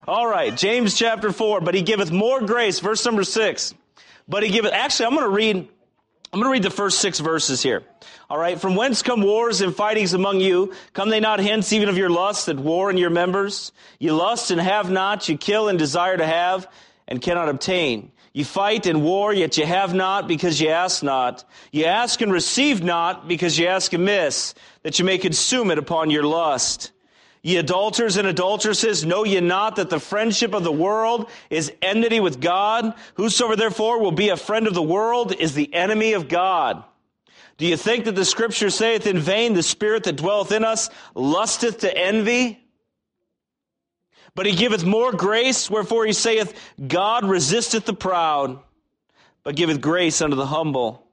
All right, James chapter 4, but he giveth more grace, verse number 6. But he giveth, actually, I'm going to read the first 6 verses here. All right, from whence come wars and fightings among you? Come they not hence even of your lusts that war in your members? You lust and have not, you kill and desire to have, and cannot obtain. You fight and war, yet you have not, because you ask not. You ask and receive not, because you ask amiss, that you may consume it upon your lust. Ye adulterers and adulteresses, know ye not that the friendship of the world is enmity with God? Whosoever therefore will be a friend of the world is the enemy of God. Do you think that the Scripture saith in vain, the Spirit that dwelleth in us lusteth to envy? But he giveth more grace, wherefore he saith, God resisteth the proud, but giveth grace unto the humble.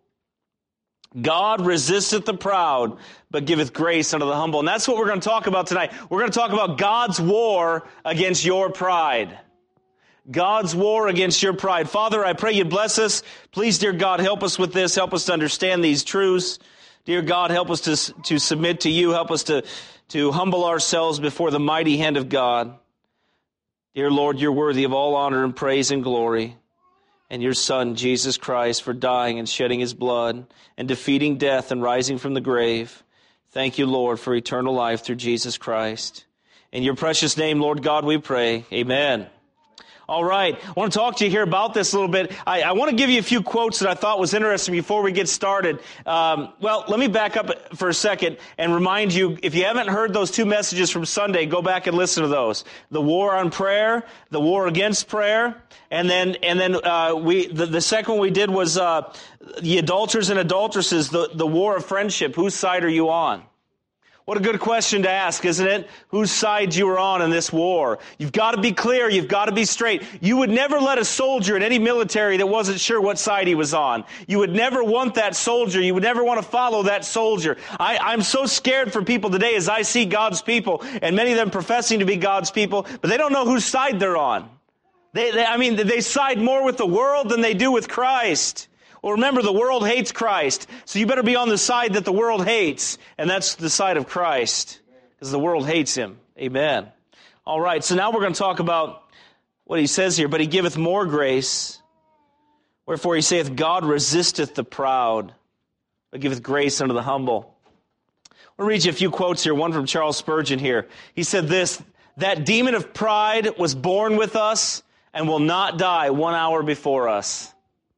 God resisteth the proud, but giveth grace unto the humble. And that's what we're going to talk about tonight. We're going to talk about God's war against your pride. God's war against your pride. Father, I pray you bless us. Please, dear God, help us with this. Help us to understand these truths. Dear God, help us to submit to you. Help us to humble ourselves before the mighty hand of God. Dear Lord, you're worthy of all honor and praise and glory. And your Son, Jesus Christ, for dying and shedding his blood and defeating death and rising from the grave. Thank you, Lord, for eternal life through Jesus Christ. In your precious name, Lord God, we pray. Amen. All right. I want to talk to you here about this a little bit. I want to give you a few quotes that I thought was interesting before we get started. Well, let me back up for a second and remind you, if you haven't heard those 2 messages from Sunday, go back and listen to those. The war on prayer, the war against prayer, and then the second one we did was the adulterers and adulteresses, the war of friendship. Whose side are you on? What a good question to ask, isn't it? Whose side you are on in this war. You've got to be clear. You've got to be straight. You would never let a soldier in any military that wasn't sure what side he was on. You would never want that soldier. You would never want to follow that soldier. I'm so scared for people today as I see God's people, and many of them professing to be God's people, but they don't know whose side they're on. They side more with the world than they do with Christ. Well, remember, the world hates Christ, so you better be on the side that the world hates, and that's the side of Christ, because the world hates him. Amen. All right, so now we're going to talk about what he says here. But he giveth more grace, wherefore he saith, God resisteth the proud, but giveth grace unto the humble. I'll read you a few quotes here, one from Charles Spurgeon here. He said this, that demon of pride was born with us and will not die 1 hour before us.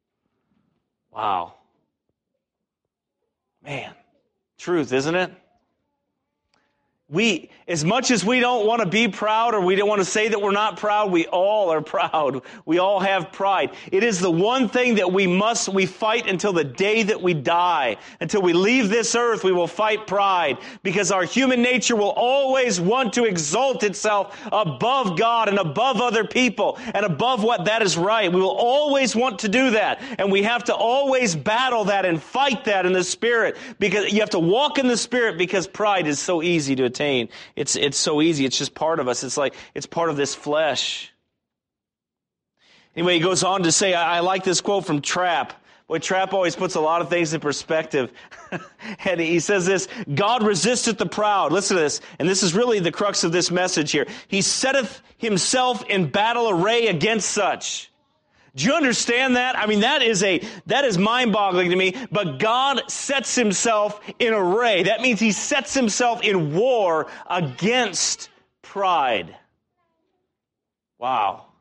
Wow. Man, truth, isn't it? As much as we don't want to be proud, or we don't want to say that we're not proud, we all are proud. We all have pride. It is the one thing that we fight until the day that we die. Until we leave this earth, we will fight pride. Because our human nature will always want to exalt itself above God and above other people and above what that is right. We will always want to do that. And we have to always battle that and fight that in the Spirit. Because you have to walk in the Spirit, because pride is so easy to attain. It's so easy. It's just part of us. It's like it's part of this flesh. Anyway, he goes on to say, I like this quote from Trapp. Boy, Trapp always puts a lot of things in perspective. And he says this, God resisteth the proud. Listen to this. And this is really the crux of this message here. He setteth himself in battle array against such. Do you understand that? I mean, that is mind-boggling to me. But God sets himself in array. That means he sets himself in war against pride. Wow.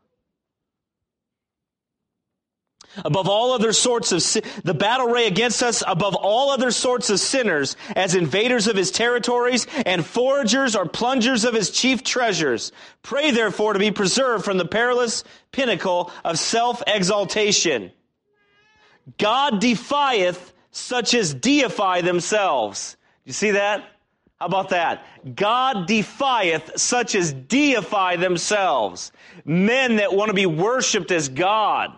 Above all other sorts of the battle array against us, above all other sorts of sinners, as invaders of his territories and foragers or plungers of his chief treasures. Pray therefore to be preserved from the perilous pinnacle of self-exaltation. God defieth such as deify themselves. You see that? How about that? God defieth such as deify themselves. Men that want to be worshipped as God.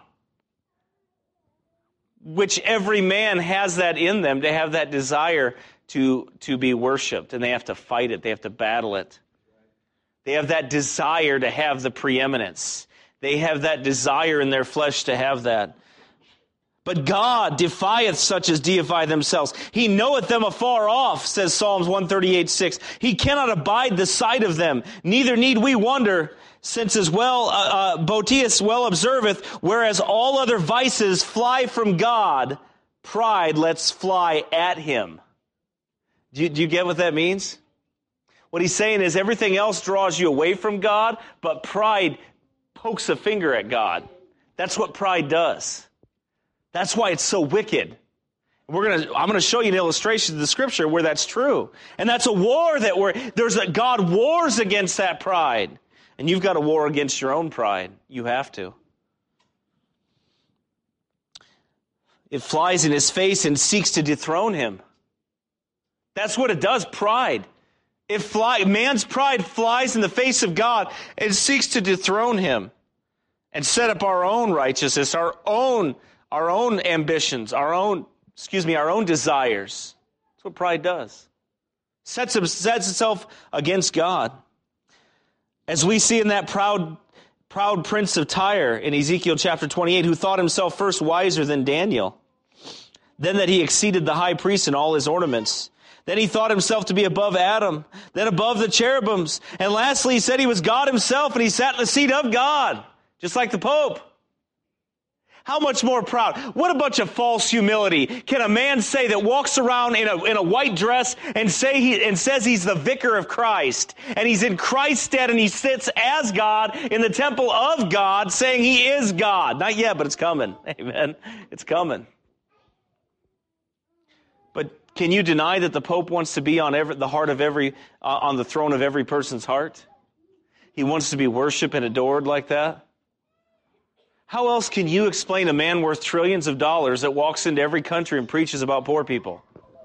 Which every man has that in them, to have that desire to be worshipped. And they have to fight it. They have to battle it. They have that desire to have the preeminence. They have that desire in their flesh to have that. But God defieth such as deify themselves. He knoweth them afar off, says Psalms 138:6. He cannot abide the sight of them. Neither need we wonder, Since as well, Boetius well observeth, whereas all other vices fly from God, pride lets fly at him. Do you get what that means? What he's saying is everything else draws you away from God, but pride pokes a finger at God. That's what pride does. That's why it's so wicked. I'm going to show you an illustration of the scripture where that's true. And that's a war God wars against that pride. And you've got a war against your own pride. You have to. It flies in his face and seeks to dethrone him. That's what it does, pride. Man's pride flies in the face of God and seeks to dethrone him and set up our own righteousness, our own ambitions, our own desires. That's what pride does. Sets itself against God. As we see in that proud prince of Tyre in Ezekiel chapter 28, who thought himself first wiser than Daniel, then that he exceeded the high priest in all his ornaments. Then he thought himself to be above Adam, then above the cherubims. And lastly, he said he was God himself, and he sat in the seat of God, just like the Pope. How much more proud? What a bunch of false humility. Can a man say that walks around in a white dress and says he's the vicar of Christ, and he's in Christ's stead, and he sits as God in the temple of God, saying he is God? Not yet, but it's coming. Amen. It's coming. But can you deny that the Pope wants to be on the throne of every person's heart? He wants to be worshipped and adored like that. How else can you explain a man worth trillions of dollars that walks into every country and preaches about poor people?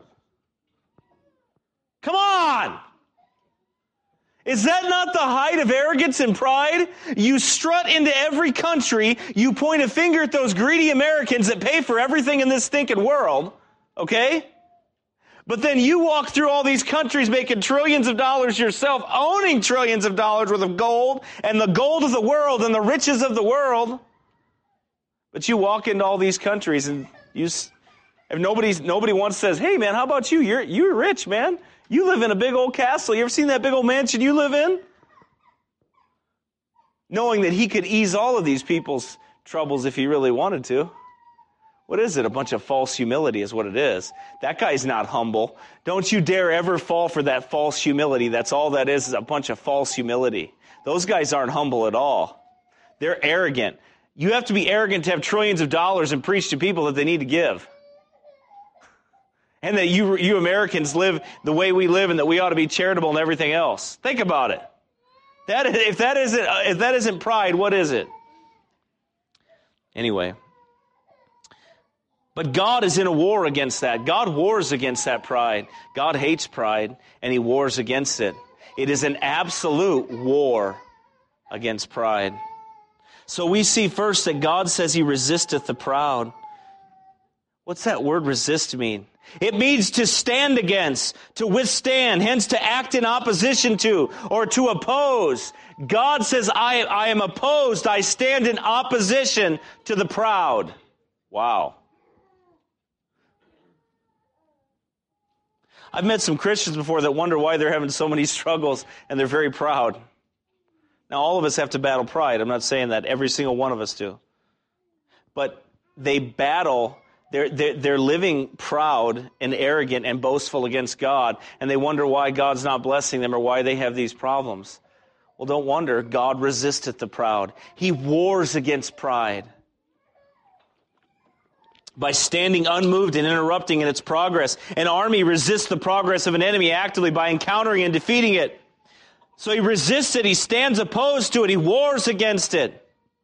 Come on! Is that not the height of arrogance and pride? You strut into every country, you point a finger at those greedy Americans that pay for everything in this stinking world, okay? But then you walk through all these countries making trillions of dollars yourself, owning trillions of dollars worth of gold, and the gold of the world and the riches of the world. But you walk into all these countries and if nobody once says, hey man, how about you? You're rich, man. You live in a big old castle. You ever seen that big old mansion you live in? Knowing that he could ease all of these people's troubles if he really wanted to. What is it? A bunch of false humility is what it is. That guy's not humble. Don't you dare ever fall for that false humility. That's all that is a bunch of false humility. Those guys aren't humble at all. They're arrogant. You have to be arrogant to have trillions of dollars and preach to people that they need to give. And that you Americans live the way we live and that we ought to be charitable and everything else. Think about it. If that isn't pride, what is it? Anyway. But God is in a war against that. God wars against that pride. God hates pride, and he wars against it. It is an absolute war against pride. So we see first that God says he resisteth the proud. What's that word resist mean? It means to stand against, to withstand, hence to act in opposition to, or to oppose. God says, I am opposed, I stand in opposition to the proud. Wow. I've met some Christians before that wonder why they're having so many struggles and they're very proud. Now, all of us have to battle pride. I'm not saying that every single one of us do. But they battle, they're living proud and arrogant and boastful against God, and they wonder why God's not blessing them or why they have these problems. Well, don't wonder. God resisteth the proud. He wars against pride. By standing unmoved and interrupting in its progress. An army resists the progress of an enemy actively by encountering and defeating it. So he resists it, he stands opposed to it, he wars against it.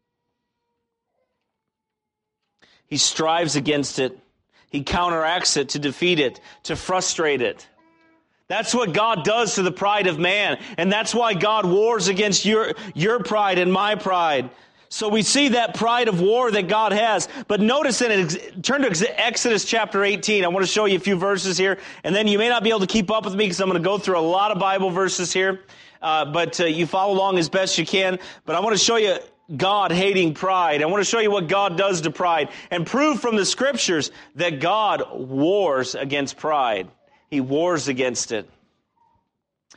He strives against it. He counteracts it to defeat it, to frustrate it. That's what God does to the pride of man. And that's why God wars against your pride and my pride. So we see that pride of war that God has. But notice turn to Exodus chapter 18. I want to show you a few verses here. And then you may not be able to keep up with me because I'm going to go through a lot of Bible verses here. But you follow along as best you can. But I want to show you God hating pride. I want to show you what God does to pride and prove from the scriptures that God wars against pride. He wars against it.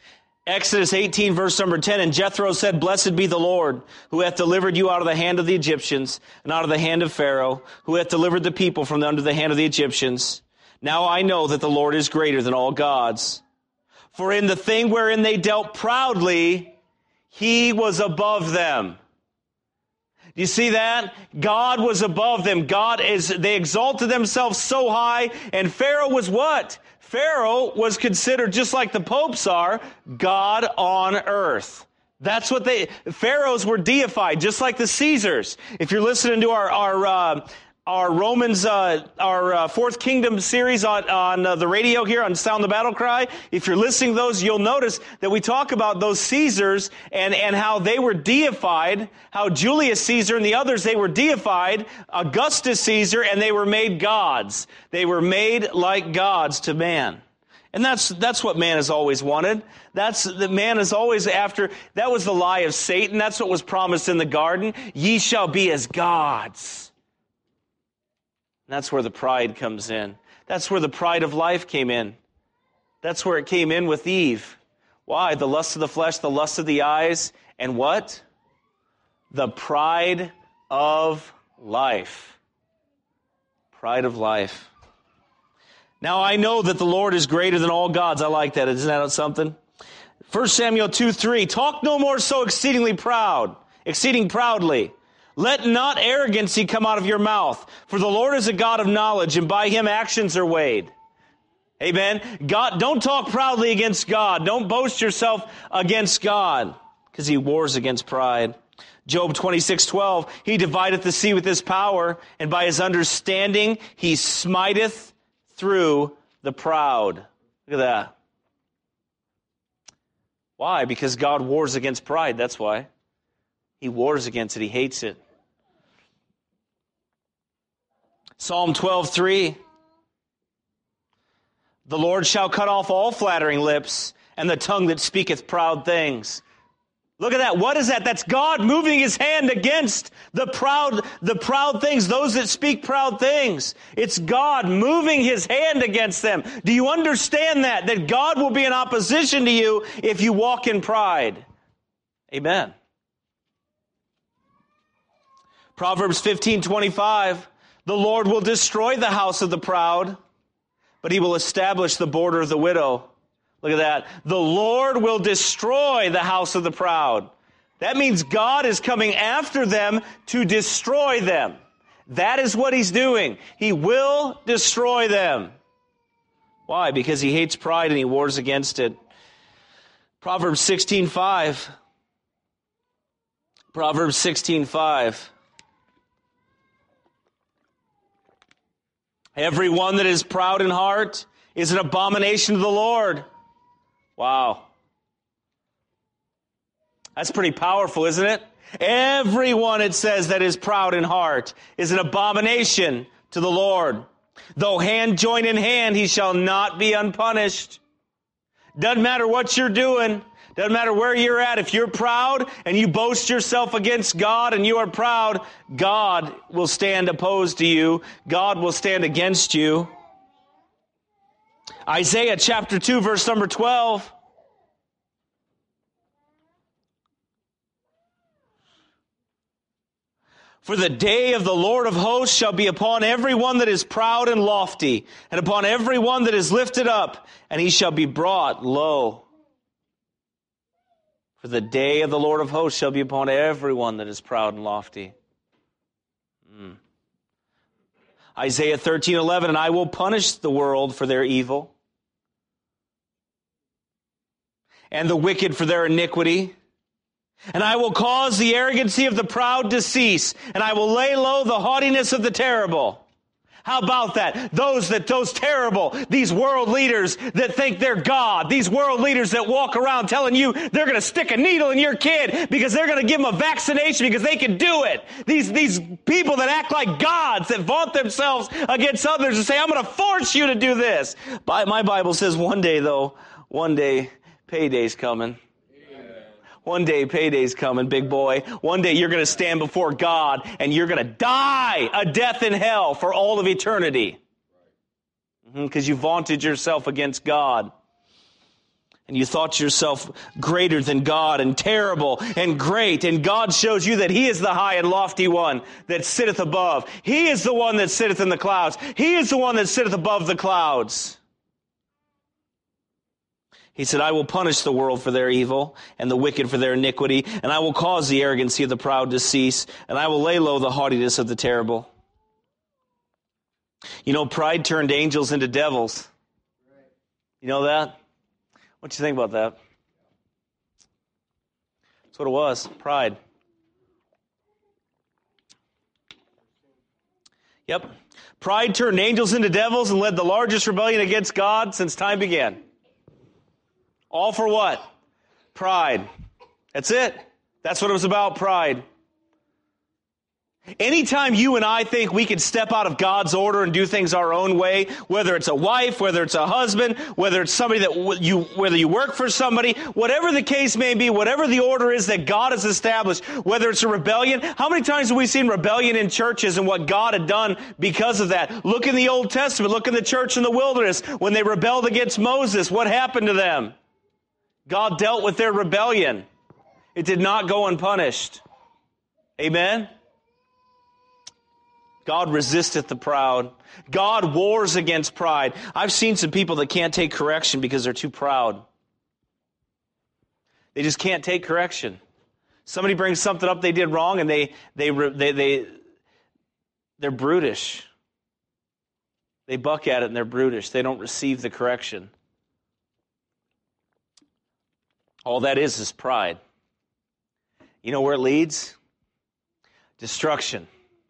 Exodus 18, verse number 10, and Jethro said, Blessed be the Lord, who hath delivered you out of the hand of the Egyptians, and out of the hand of Pharaoh, who hath delivered the people from under the hand of the Egyptians. Now I know that the Lord is greater than all gods. For in the thing wherein they dealt proudly, he was above them. You see that? God was above them. They exalted themselves so high, and Pharaoh was what? Pharaoh was considered, just like the popes are, God on earth. That's what pharaohs were deified, just like the Caesars. If you're listening to our Romans, our Fourth Kingdom series on the radio here on Sound the Battle Cry, if you're listening to those, you'll notice that we talk about those Caesars and how they were deified, how Julius Caesar and the others, they were deified, Augustus Caesar, and they were made gods. They were made like gods to man. And that's what man has always wanted. Man is always after. That was the lie of Satan. That's what was promised in the garden. Ye shall be as gods. That's where the pride comes in. That's where the pride of life came in. That's where it came in with Eve. Why? The lust of the flesh, the lust of the eyes, and what? The pride of life. Pride of life. Now I know that the Lord is greater than all gods. I like that. Isn't that something? 1 Samuel 2:3. Talk no more so exceeding proudly. Let not arrogancy come out of your mouth, for the Lord is a God of knowledge, and by him actions are weighed. Amen. God, don't talk proudly against God. Don't boast yourself against God, because he wars against pride. Job 26:12, he divideth the sea with his power, and by his understanding he smiteth through the proud. Look at that. Why? Because God wars against pride, that's why. He wars against it, he hates it. Psalm 12:3. The Lord shall cut off all flattering lips, and the tongue that speaketh proud things. Look at that. What is that? That's God moving his hand against the proud things, those that speak proud things. It's God moving his hand against them. Do you understand that? That God will be in opposition to you if you walk in pride. Amen. Proverbs 15:25. The Lord will destroy the house of the proud, but he will establish the border of the widow. Look at that. The Lord will destroy the house of the proud. That means God is coming after them to destroy them. That is what he's doing. He will destroy them. Why? Because he hates pride and he wars against it. Proverbs 16:5. Proverbs 16:5. Everyone that is proud in heart is an abomination to the Lord. Wow. That's pretty powerful, isn't it? Everyone, it says, that is proud in heart is an abomination to the Lord. Though hand join in hand, he shall not be unpunished. Doesn't matter what you're doing. Doesn't matter where you're at. If you're proud and you boast yourself against God and you are proud, God will stand opposed to you. God will stand against you. Isaiah chapter 2, verse number 12. For the day of the Lord of hosts shall be upon every one that is proud and lofty, and upon every one that is lifted up, and he shall be brought low. For the day of the Lord of hosts shall be upon everyone that is proud and lofty. Isaiah 13:11, and I will punish the world for their evil, and the wicked for their iniquity. And I will cause the arrogancy of the proud to cease, and I will lay low the haughtiness of the terrible. How about that? Those terrible, these world leaders that think they're God, these world leaders that walk around telling you they're going to stick a needle in your kid because they're going to give them a vaccination because they can do it. These people that act like gods, that vaunt themselves against others and say, I'm going to force you to do this. My Bible says one day, payday's coming. One day, payday's coming, big boy. One day you're going to stand before God and you're going to die a death in hell for all of eternity. Because you vaunted yourself against God. And you thought yourself greater than God and terrible and great. And God shows you that He is the high and lofty one that sitteth above. He is the one that sitteth in the clouds. He is the one that sitteth above the clouds. He said, I will punish the world for their evil and the wicked for their iniquity. And I will cause the arrogancy of the proud to cease. And I will lay low the haughtiness of the terrible. You know, pride turned angels into devils. You know that? What do you think about that? That's what it was, pride. Yep. Pride turned angels into devils and led the largest rebellion against God since time began. All for what? Pride. That's it. That's what it was about, pride. Anytime you and I think we can step out of God's order and do things our own way, whether it's a wife, whether it's a husband, whether it's somebody whether you work for somebody, whatever the case may be, whatever the order is that God has established, whether it's a rebellion, how many times have we seen rebellion in churches and what God had done because of that? Look in the Old Testament, look in the church in the wilderness, when they rebelled against Moses, what happened to them? God dealt with their rebellion. It did not go unpunished. Amen? God resisteth the proud. God wars against pride. I've seen some people that can't take correction because they're too proud. They just can't take correction. Somebody brings something up they did wrong and they're brutish. They buck at it and they're brutish. They don't receive the correction. All that is pride. You know where it leads? Destruction.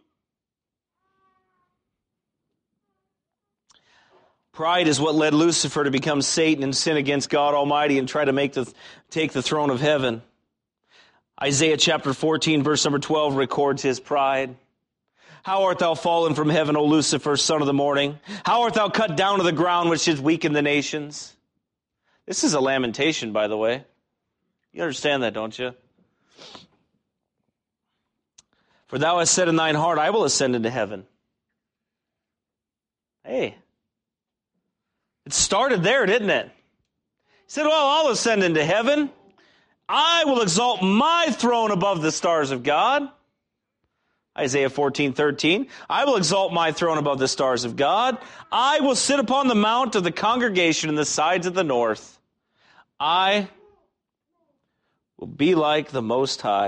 Pride is what led Lucifer to become Satan and sin against God Almighty and try to take the throne of heaven. Isaiah chapter 14, verse number 12 records his pride. How art thou fallen from heaven, O Lucifer, son of the morning? How art thou cut down to the ground, which did weaken the nations? This is a lamentation, by the way. You understand that, don't you? For thou hast said in thine heart, I will ascend into heaven. Hey. It started there, didn't it? He said, well, I'll ascend into heaven. I will exalt my throne above the stars of God. Isaiah 14:13. I will exalt my throne above the stars of God. I will sit upon the mount of the congregation in the sides of the north. I will be like the Most High.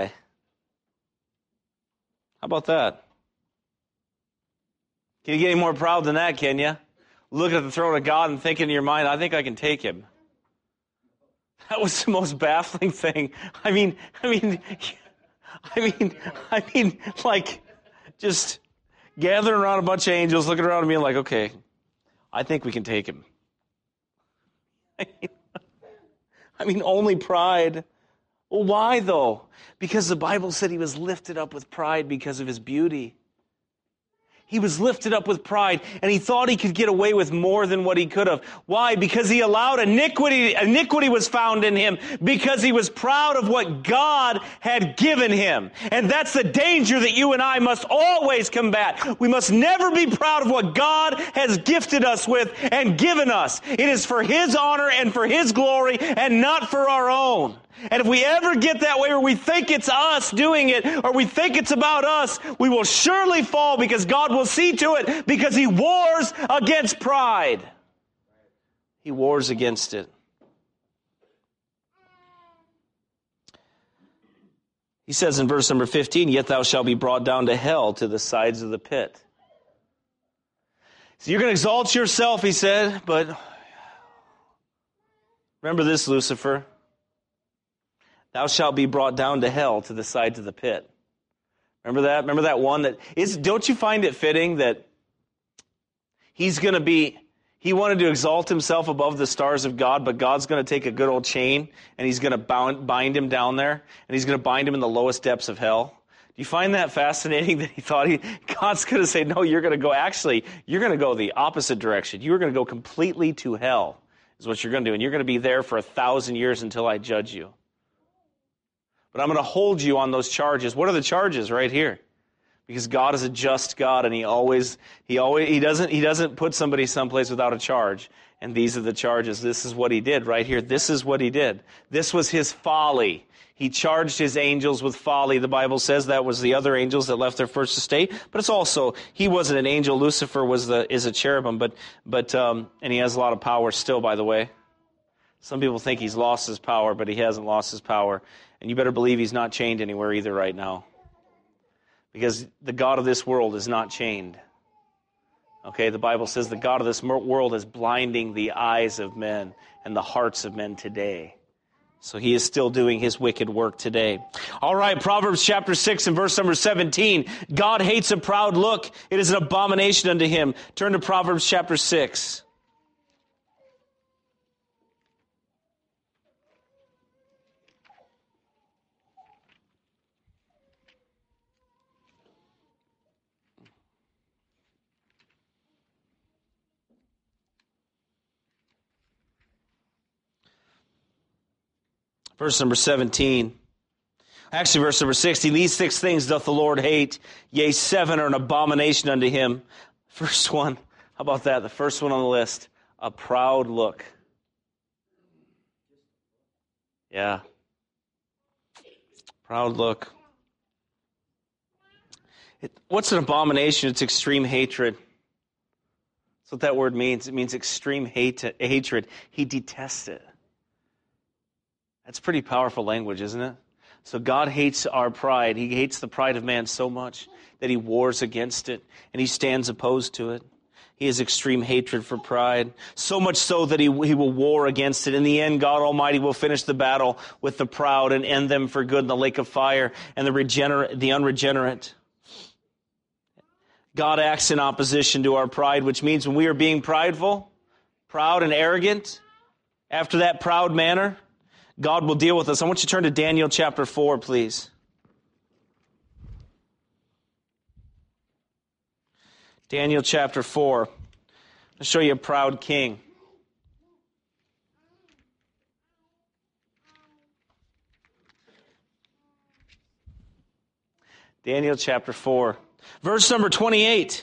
How about that? Can you get any more proud than that, can you? Look at the throne of God and think in your mind, I think I can take him. That was the most baffling thing. I mean, like, just gathering around a bunch of angels, looking around and being like, okay, I think we can take him. I mean, only pride. Well, why though? Because the Bible said he was lifted up with pride because of his beauty. He was lifted up with pride, and he thought he could get away with more than what he could have. Why? Because he allowed iniquity. Iniquity was found in him because he was proud of what God had given him. And that's the danger that you and I must always combat. We must never be proud of what God has gifted us with and given us. It is for his honor and for his glory and not for our own. And if we ever get that way where we think it's us doing it or we think it's about us, we will surely fall because God will see to it because he wars against pride. He wars against it. He says in verse number 15, yet thou shalt be brought down to hell, to the sides of the pit. So you're going to exalt yourself, he said, but remember this, Lucifer. Thou shalt be brought down to hell, to the sides of the pit. Remember that? Remember that one that is, don't you find it fitting that he wanted to exalt himself above the stars of God, but God's going to take a good old chain and he's going to bind him down there and he's going to bind him in the lowest depths of hell? Do you find that fascinating that he thought God's going to say, no, you're going to go the opposite direction. You're going to go completely to hell is what you're going to do. And you're going to be there for 1,000 years until I judge you. But I'm going to hold you on those charges. What are the charges? Right here. Because God is a just God and he doesn't put somebody someplace without a charge. And these are the charges. This is what he did right here. This is what he did. This was his folly. He charged his angels with folly. The Bible says that was the other angels that left their first estate. But it's also, he wasn't an angel. Lucifer is a cherubim, and he has a lot of power still, by the way. Some people think he's lost his power, but he hasn't lost his power. And you better believe he's not chained anywhere either right now. Because the God of this world is not chained. Okay, the Bible says the God of this world is blinding the eyes of men and the hearts of men today. So he is still doing his wicked work today. All right, Proverbs chapter 6 and verse number 17. God hates a proud look. It is an abomination unto him. Turn to Proverbs chapter 6. Verse number 17. Actually, verse number 16. These 6 things doth the Lord hate. Yea, 7 are an abomination unto him. First one. How about that? The first one on the list. A proud look. Yeah. Proud look. What's an abomination? It's extreme hatred. That's what that word means. It means extreme hatred. He detests it. That's pretty powerful language, isn't it? So God hates our pride. He hates the pride of man so much that he wars against it, and he stands opposed to it. He has extreme hatred for pride, so much so that he will war against it. In the end, God Almighty will finish the battle with the proud and end them for good in the lake of fire and the unregenerate. God acts in opposition to our pride, which means when we are being prideful, proud and arrogant, after that proud manner, God will deal with us. I want you to turn to Daniel chapter 4, please. Daniel chapter 4. I'll show you a proud king. Daniel chapter 4. Verse number 28.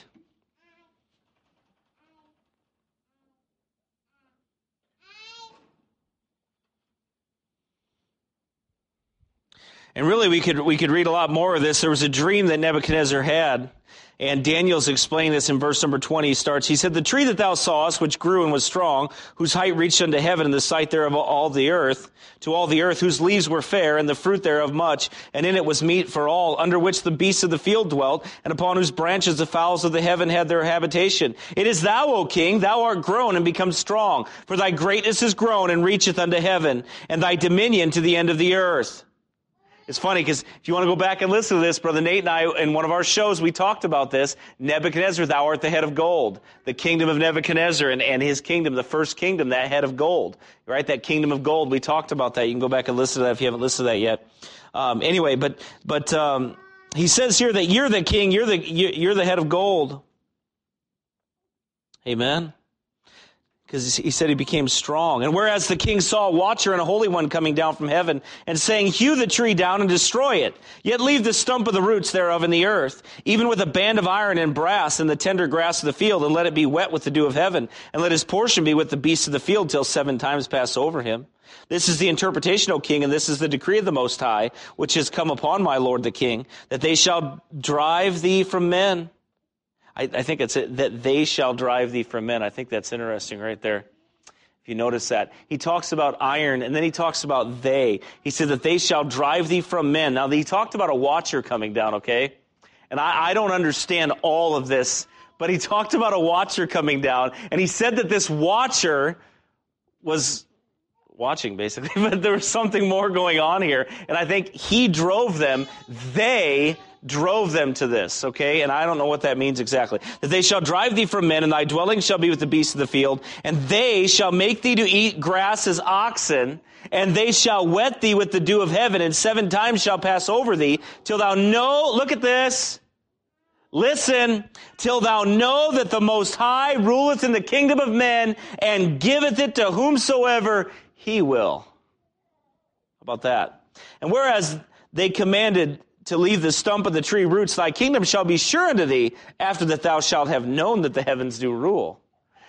And really, we could read a lot more of this. There was a dream that Nebuchadnezzar had, and Daniel's explaining this in verse number 20. He starts, he said, the tree that thou sawest, which grew and was strong, whose height reached unto heaven, and the sight thereof all the earth, to all the earth, whose leaves were fair, and the fruit thereof much, and in it was meat for all, under which the beasts of the field dwelt, and upon whose branches the fowls of the heaven had their habitation. It is thou, O king, thou art grown and become strong, for thy greatness is grown and reacheth unto heaven, and thy dominion to the end of the earth. It's funny because if you want to go back and listen to this, Brother Nate and I, in one of our shows, we talked about this. Nebuchadnezzar, thou art the head of gold. The kingdom of Nebuchadnezzar and his kingdom, the first kingdom, that head of gold. Right? That kingdom of gold. We talked about that. You can go back and listen to that if you haven't listened to that yet. Anyway, but he says here that you're the king, you're the head of gold. Amen. Because he said he became strong. And whereas the king saw a watcher and a holy one coming down from heaven, and saying, hew the tree down and destroy it, yet leave the stump of the roots thereof in the earth, even with a band of iron and brass and the tender grass of the field, and let it be wet with the dew of heaven, and let his portion be with the beasts of the field till 7 times pass over him. This is the interpretation, O king, and this is the decree of the Most High, which has come upon my lord the king, that they shall drive thee from men. I think it's that they shall drive thee from men. I think that's interesting right there. If you notice that. He talks about iron, and then he talks about they. He said that they shall drive thee from men. Now, he talked about a watcher coming down, okay? And I don't understand all of this, but he talked about a watcher coming down, and he said that this watcher was watching, basically, but there was something more going on here. And I think he drove them. They drove them to this, okay? And I don't know what that means exactly. That they shall drive thee from men, and thy dwelling shall be with the beasts of the field, and they shall make thee to eat grass as oxen, and they shall wet thee with the dew of heaven, and 7 times shall pass over thee, till thou know, look at this, listen, till thou know that the Most High ruleth in the kingdom of men, and giveth it to whomsoever he will. How about that? And whereas they commanded to leave the stump of the tree roots, thy kingdom shall be sure unto thee, after that thou shalt have known that the heavens do rule.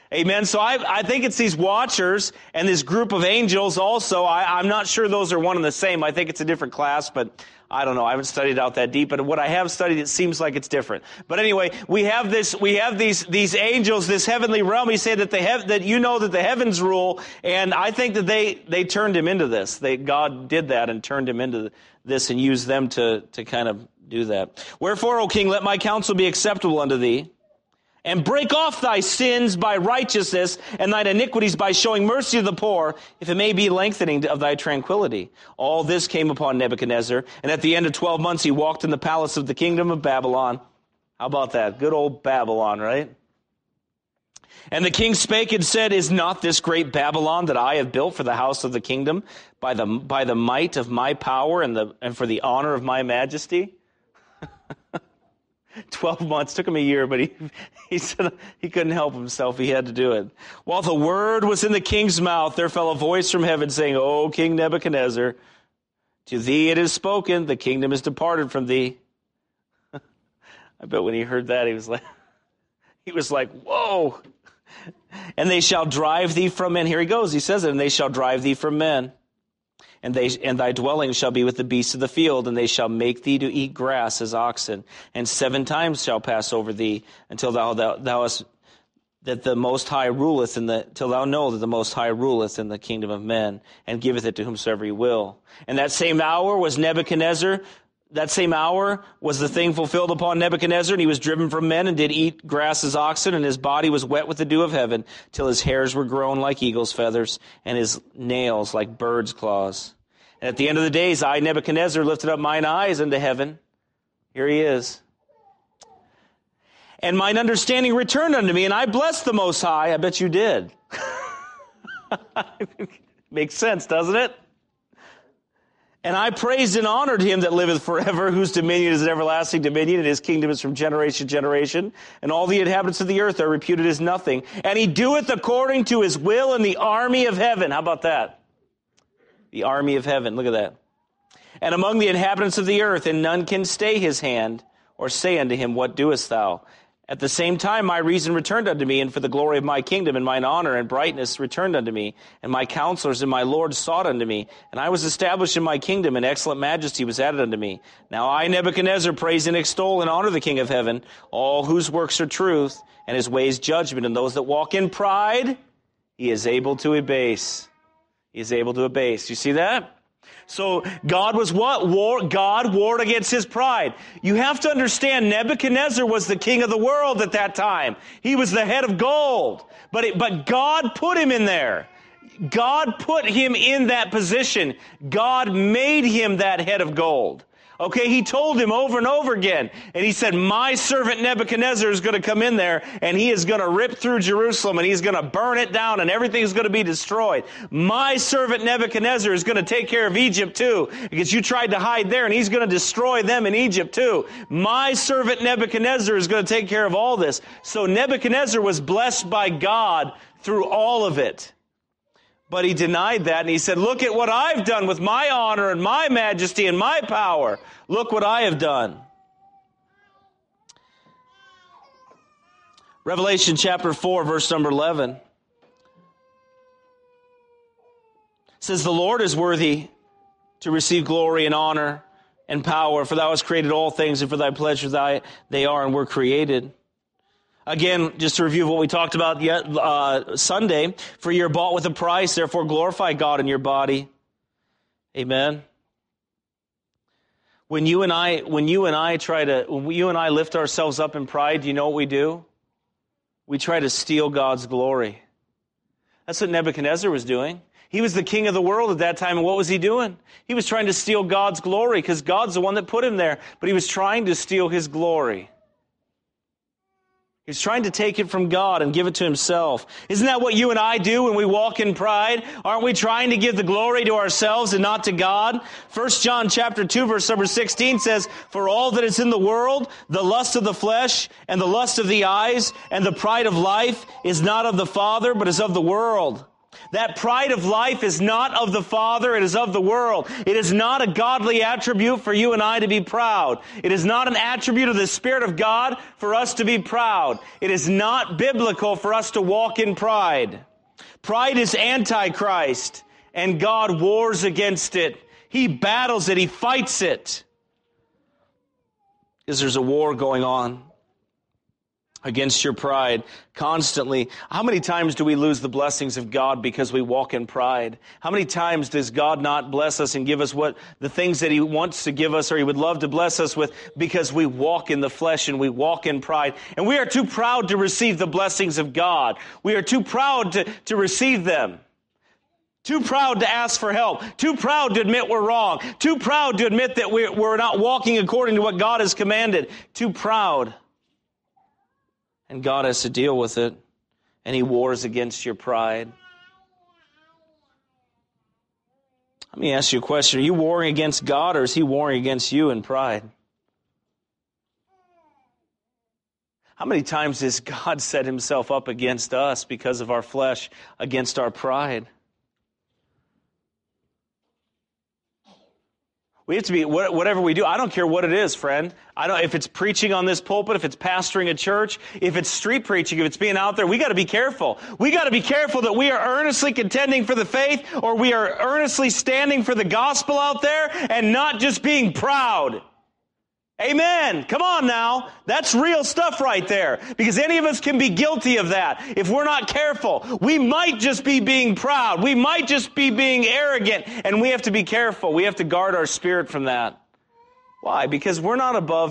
Amen. So I think it's these watchers and this group of angels also. I'm not sure those are one and the same. I think it's a different class, but I don't know. I haven't studied out that deep, but what I have studied, it seems like it's different. But anyway, we have these angels, this heavenly realm. He said that that the heavens rule, and I think that they turned him into this. God did that and turned him into this and used them to kind of do that. Wherefore, O king, let my counsel be acceptable unto thee, and break off thy sins by righteousness, and thine iniquities by showing mercy to the poor, if it may be lengthening of thy tranquility. All this came upon Nebuchadnezzar, and at the end of 12 months he walked in the palace of the kingdom of Babylon. How about that? Good old Babylon, right? And the king spake and said, Is not this great Babylon that I have built for the house of the kingdom by the might of my power and for the honor of my majesty? 12 months. Took him a year, but he said he couldn't help himself. He had to do it. While the word was in the king's mouth, there fell a voice from heaven saying, O King Nebuchadnezzar, to thee it is spoken, the kingdom is departed from thee. I bet when he heard that, he was like, whoa. And they shall drive thee from men. Here he goes. He says it, and they shall drive thee from men. And thy dwelling shall be with the beasts of the field, and they shall make thee to eat grass as oxen. And 7 times shall pass over thee, until thou hast that the Most High ruleth till thou know that the Most High ruleth in the kingdom of men, and giveth it to whomsoever he will. And that same hour was Nebuchadnezzar. That same hour was the thing fulfilled upon Nebuchadnezzar, and he was driven from men and did eat grass as oxen, and his body was wet with the dew of heaven, till his hairs were grown like eagle's feathers, and his nails like bird's claws. And at the end of the days, I, Nebuchadnezzar, lifted up mine eyes unto heaven. Here he is. And mine understanding returned unto me, and I blessed the Most High. I bet you did. Makes sense, doesn't it? And I praised and honored him that liveth forever, whose dominion is an everlasting dominion, and his kingdom is from generation to generation. And all the inhabitants of the earth are reputed as nothing. And he doeth according to his will in the army of heaven. How about that? The army of heaven. Look at that. And among the inhabitants of the earth, and none can stay his hand, or say unto him, What doest thou? At the same time my reason returned unto me, and for the glory of my kingdom and mine honor and brightness returned unto me. And my counselors and my Lord sought unto me. And I was established in my kingdom, and excellent majesty was added unto me. Now I, Nebuchadnezzar, praise and extol and honor the King of heaven, all whose works are truth, and his ways judgment, and those that walk in pride he is able to abase. He is able to abase. You see that? So God was what? God warred against his pride. You have to understand, Nebuchadnezzar was the king of the world at that time. He was the head of gold. But God put him in there. God put him in that position. God made him that head of gold. Okay, he told him over and over again. And he said, my servant Nebuchadnezzar is going to come in there, and he is going to rip through Jerusalem, and he's going to burn it down, and everything is going to be destroyed. My servant Nebuchadnezzar is going to take care of Egypt too, because you tried to hide there, and he's going to destroy them in Egypt too. My servant Nebuchadnezzar is going to take care of all this. So Nebuchadnezzar was blessed by God through all of it. But he denied that, and he said, look at what I've done with my honor and my majesty and my power. Look what I have done. Revelation chapter 4, verse number 11. Says, the Lord is worthy to receive glory and honor and power, for thou hast created all things, and for thy pleasure they are and were created. Again, just to review what we talked about Sunday, for you're bought with a price, therefore glorify God in your body. Amen. When you and I lift ourselves up in pride, do you know what we do? We try to steal God's glory. That's what Nebuchadnezzar was doing. He was the king of the world at that time, and what was he doing? He was trying to steal God's glory, because God's the one that put him there, but he was trying to steal his glory. He's trying to take it from God and give it to himself. Isn't that what you and I do when we walk in pride? Aren't we trying to give the glory to ourselves and not to God? 1 John chapter 2, verse number 16 says, for all that is in the world, the lust of the flesh and the lust of the eyes and the pride of life is not of the Father, but is of the world. That pride of life is not of the Father, it is of the world. It is not a godly attribute for you and I to be proud. It is not an attribute of the Spirit of God for us to be proud. It is not biblical for us to walk in pride. Pride is antichrist, and God wars against it. He battles it, He fights it. Because there's a war going on against your pride constantly. How many times do we lose the blessings of God because we walk in pride? How many times does God not bless us and give us what the things that He wants to give us or He would love to bless us with because we walk in the flesh and we walk in pride? And we are too proud to receive the blessings of God. We are too proud to receive them. Too proud to ask for help. Too proud to admit we're wrong. Too proud to admit that we're not walking according to what God has commanded. Too proud. And God has to deal with it. And He wars against your pride. Let me ask you a question. Are you warring against God or is He warring against you in pride? How many times has God set Himself up against us because of our flesh, against our pride? We have to be, whatever we do, I don't care what it is, friend. If it's preaching on this pulpit, if it's pastoring a church, if it's street preaching, if it's being out there, we got to be careful. We got to be careful that we are earnestly contending for the faith, or we are earnestly standing for the gospel out there and not just being proud. Amen. Come on now. That's real stuff right there. Because any of us can be guilty of that if we're not careful. We might just be being proud. We might just be being arrogant. And we have to be careful. We have to guard our spirit from that. Why? Because we're not above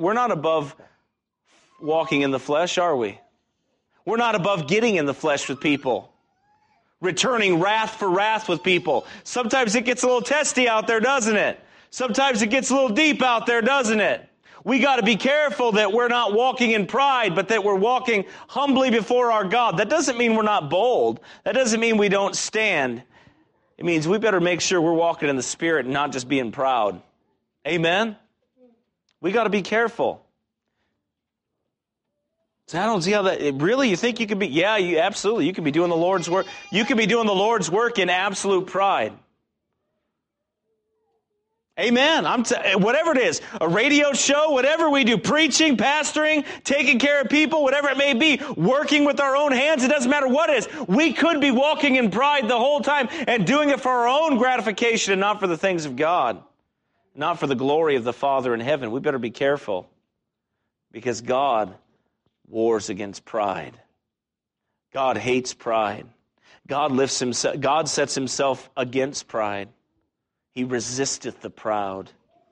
walking in the flesh, are we? We're not above getting in the flesh with people. Returning wrath for wrath with people. Sometimes it gets a little testy out there, doesn't it? Sometimes it gets a little deep out there, doesn't it? We got to be careful that we're not walking in pride, but that we're walking humbly before our God. That doesn't mean we're not bold. That doesn't mean we don't stand. It means we better make sure we're walking in the Spirit and not just being proud. Amen? We got to be careful. So I don't see how that, really, you think you could be, yeah, absolutely, you could be doing the Lord's work. You could be doing the Lord's work in absolute pride. Amen. Whatever it is, a radio show, whatever we do, preaching, pastoring, taking care of people, whatever it may be, working with our own hands, it doesn't matter what it is. We could be walking in pride the whole time and doing it for our own gratification and not for the things of God, not for the glory of the Father in heaven. We better be careful because God wars against pride. God hates pride. God sets Himself against pride. He resisteth the proud.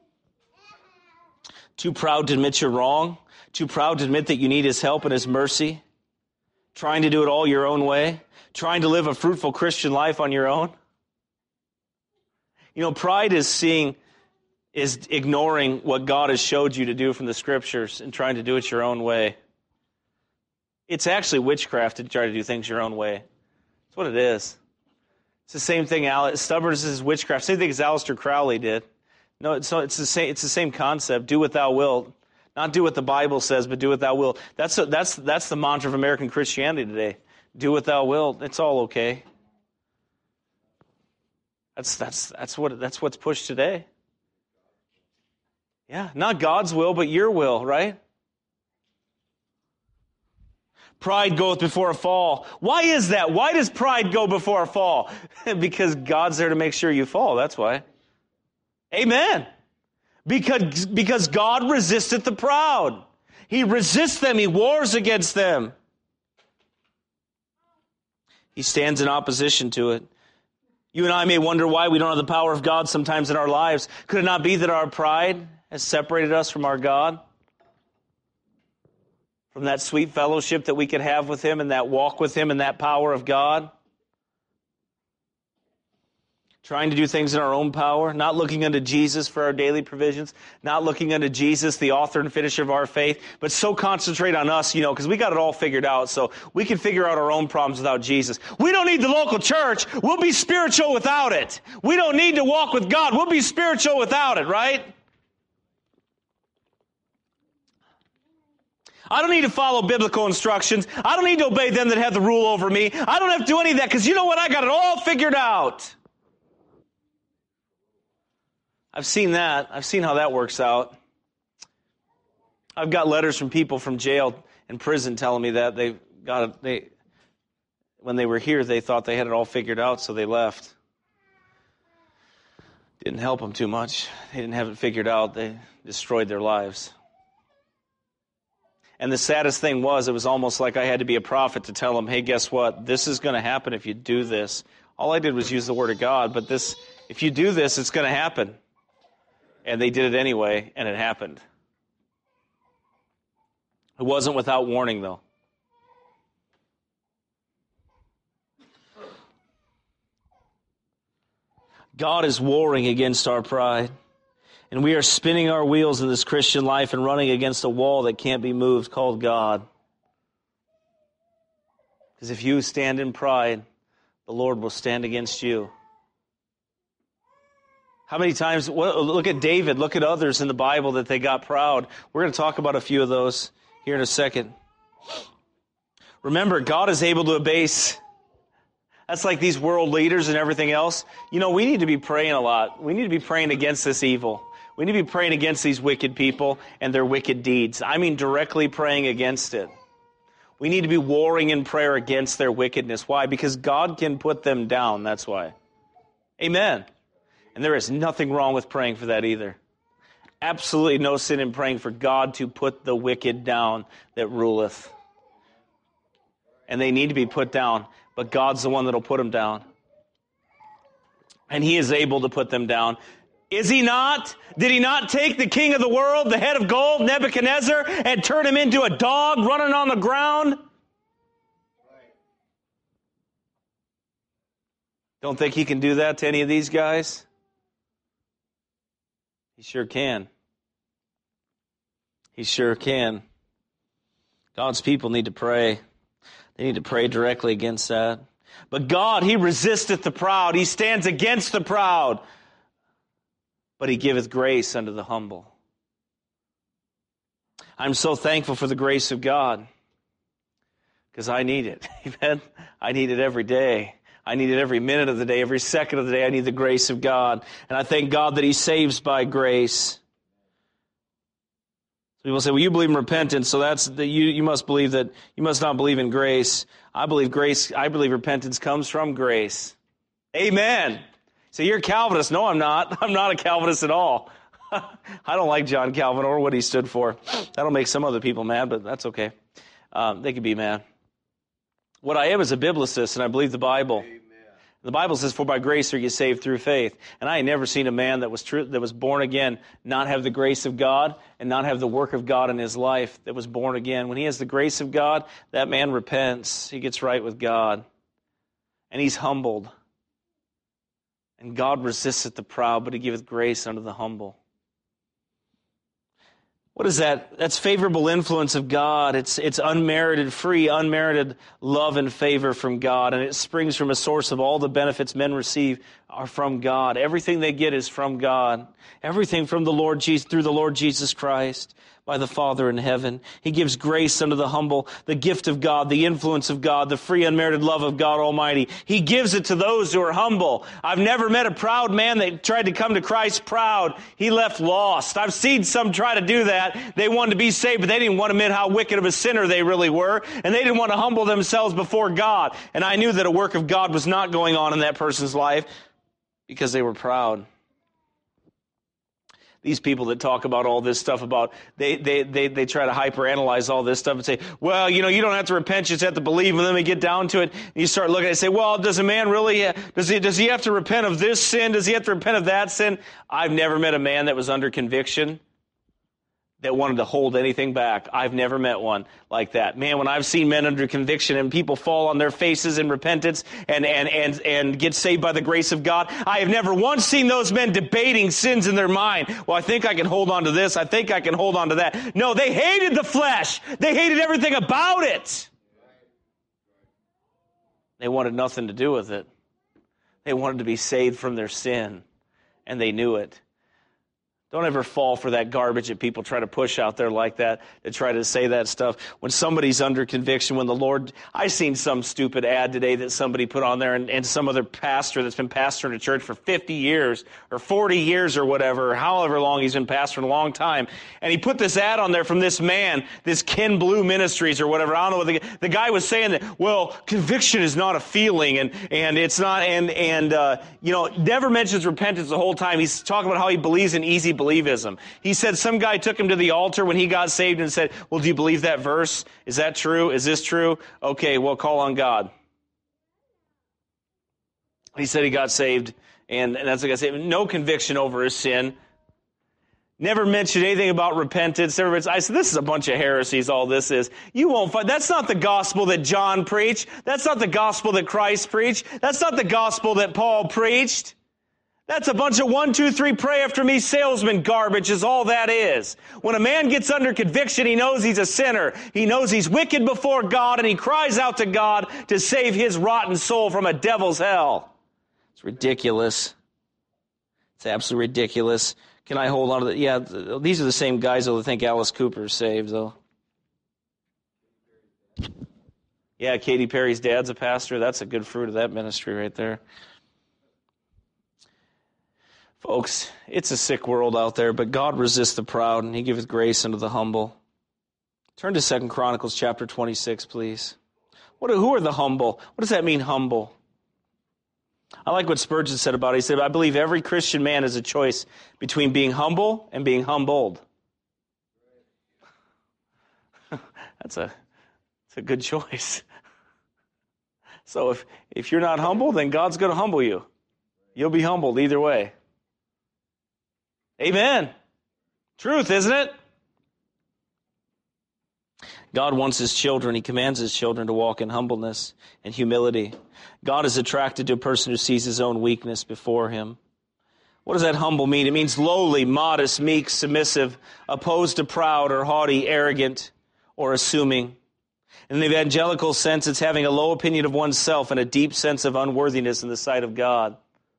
Too proud to admit you're wrong. Too proud to admit that you need His help and His mercy. Trying to do it all your own way. Trying to live a fruitful Christian life on your own. You know, pride is ignoring what God has showed you to do from the Scriptures and trying to do it your own way. It's actually witchcraft to try to do things your own way. That's what it is. It's the same thing. Stubbornness is witchcraft. Same thing as Aleister Crowley did. No, it's the same concept. Do what thou wilt, not do what the Bible says, but do what thou wilt. That's the mantra of American Christianity today. Do what thou wilt. It's all okay. That's what's pushed today. Yeah, not God's will, but your will, right? Pride goeth before a fall. Why is that? Why does pride go before a fall? Because God's there to make sure you fall. That's why. Amen. Because God resisteth the proud. He resists them. He wars against them. He stands in opposition to it. You and I may wonder why we don't have the power of God sometimes in our lives. Could it not be that our pride has separated us from our God? From that sweet fellowship that we could have with Him and that walk with Him and that power of God? Trying to do things in our own power, not looking unto Jesus for our daily provisions, not looking unto Jesus, the author and finisher of our faith, but so concentrate on us, because we got it all figured out, so we can figure out our own problems without Jesus. We don't need the local church. We'll be spiritual without it. We don't need to walk with God. We'll be spiritual without it, right? I don't need to follow biblical instructions. I don't need to obey them that have the rule over me. I don't have to do any of that because you know what? I got it all figured out. I've seen that. I've seen how that works out. I've got letters from people from jail and prison telling me that when they were here, they thought they had it all figured out, so they left. Didn't help them too much. They didn't have it figured out. They destroyed their lives. And the saddest thing was, it was almost like I had to be a prophet to tell them, hey, guess what? This is going to happen if you do this. All I did was use the Word of God, but if you do this, it's going to happen. And they did it anyway, and it happened. It wasn't without warning, though. God is warring against our pride. And we are spinning our wheels in this Christian life and running against a wall that can't be moved called God. Because if you stand in pride, the Lord will stand against you. How many times, look at David, look at others in the Bible that they got proud. We're going to talk about a few of those here in a second. Remember, God is able to abase. That's like these world leaders and everything else. You know, we need to be praying a lot. We need to be praying against this evil. We need to be praying against these wicked people and their wicked deeds. I mean, directly praying against it. We need to be warring in prayer against their wickedness. Why? Because God can put them down. That's why. Amen. And there is nothing wrong with praying for that either. Absolutely no sin in praying for God to put the wicked down that ruleth. And they need to be put down. But God's the one that'll put them down. And He is able to put them down. Is He not? Did He not take the king of the world, the head of gold, Nebuchadnezzar, and turn him into a dog running on the ground? Don't think He can do that to any of these guys? He sure can. He sure can. God's people need to pray. They need to pray directly against that. But God, He resisteth the proud. He stands against the proud. But He giveth grace unto the humble. I'm so thankful for the grace of God. Because I need it. Amen? I need it every day. I need it every minute of the day, every second of the day. I need the grace of God. And I thank God that He saves by grace. People say, well, you believe in repentance, so that's you must believe that you must not believe in grace. I believe repentance comes from grace. Amen. So you're a Calvinist. No, I'm not. I'm not a Calvinist at all. I don't like John Calvin or what he stood for. That'll make some other people mad, but that's okay. They can be mad. What I am is a biblicist, and I believe the Bible. Amen. The Bible says, for by grace are you saved through faith. And I ain't never seen a man that was born again not have the grace of God and not have the work of God in his life that was born again. When he has the grace of God, that man repents. He gets right with God. And he's humbled. And God resisteth the proud, but He giveth grace unto the humble. What is that? That's favorable influence of God. It's unmerited, free, unmerited love and favor from God. And it springs from a source of all the benefits men receive are from God. Everything they get is from God. Everything from the Lord Jesus, through the Lord Jesus Christ, by the Father in heaven. He gives grace unto the humble, the gift of God, the influence of God, the free, unmerited love of God Almighty. He gives it to those who are humble. I've never met a proud man that tried to come to Christ proud. He left lost. I've seen some try to do that. They wanted to be saved, but they didn't want to admit how wicked of a sinner they really were, and they didn't want to humble themselves before God. And I knew that a work of God was not going on in that person's life because they were proud. These people that talk about all this stuff about, they try to hyperanalyze all this stuff and say, well, you don't have to repent, you just have to believe. And then we get down to it, and you start looking and say, well, does a man really, does he have to repent of this sin? Does he have to repent of that sin? I've never met a man that was under conviction that wanted to hold anything back. I've never met one like that. Man, when I've seen men under conviction and people fall on their faces in repentance and get saved by the grace of God, I have never once seen those men debating sins in their mind. Well, I think I can hold on to this. I think I can hold on to that. No, they hated the flesh. They hated everything about it. They wanted nothing to do with it. They wanted to be saved from their sin, and they knew it. Don't ever fall for that garbage that people try to push out there like that, to try to say that stuff. When somebody's under conviction, when the Lord... I seen some stupid ad today that somebody put on there, and some other pastor that's been pastoring a church for 50 years, or 40 years or whatever, or however long he's been pastoring, a long time. And he put this ad on there from this man, this Ken Blue Ministries or whatever. I don't know what the guy was saying that, well, conviction is not a feeling, and it's not, never mentions repentance the whole time. He's talking about how he believes in easy believism. He said some guy took him to the altar when he got saved and said, well, do you believe that verse? Is that true? Is this true? Okay, well, call on God. He said he got saved, and that's what I said. No conviction over his sin. Never mentioned anything about repentance. I said, this is a bunch of heresies, all this is. You won't find, that's not the gospel that John preached. That's not the gospel that Christ preached. That's not the gospel that Paul preached. That's a bunch of 1, 2, 3, pray after me salesman garbage is all that is. When a man gets under conviction, he knows he's a sinner. He knows he's wicked before God, and he cries out to God to save his rotten soul from a devil's hell. It's ridiculous. It's absolutely ridiculous. Can I hold on to that? Yeah, these are the same guys that think Alice Cooper's saved, though. Yeah, Katy Perry's dad's a pastor. That's a good fruit of that ministry right there. Folks, it's a sick world out there, but God resists the proud, and he giveth grace unto the humble. Turn to 2 Chronicles chapter 26, please. Who are the humble? What does that mean, humble? I like what Spurgeon said about it. He said, I believe every Christian man has a choice between being humble and being humbled. That's a good choice. So if you're not humble, then God's going to humble you. You'll be humbled either way. Amen. Truth, isn't it? God wants his children, he commands his children to walk in humbleness and humility. God is attracted to a person who sees his own weakness before him. What does that humble mean? It means lowly, modest, meek, submissive, opposed to proud or haughty, arrogant, or assuming. In the evangelical sense, it's having a low opinion of oneself and a deep sense of unworthiness in the sight of God.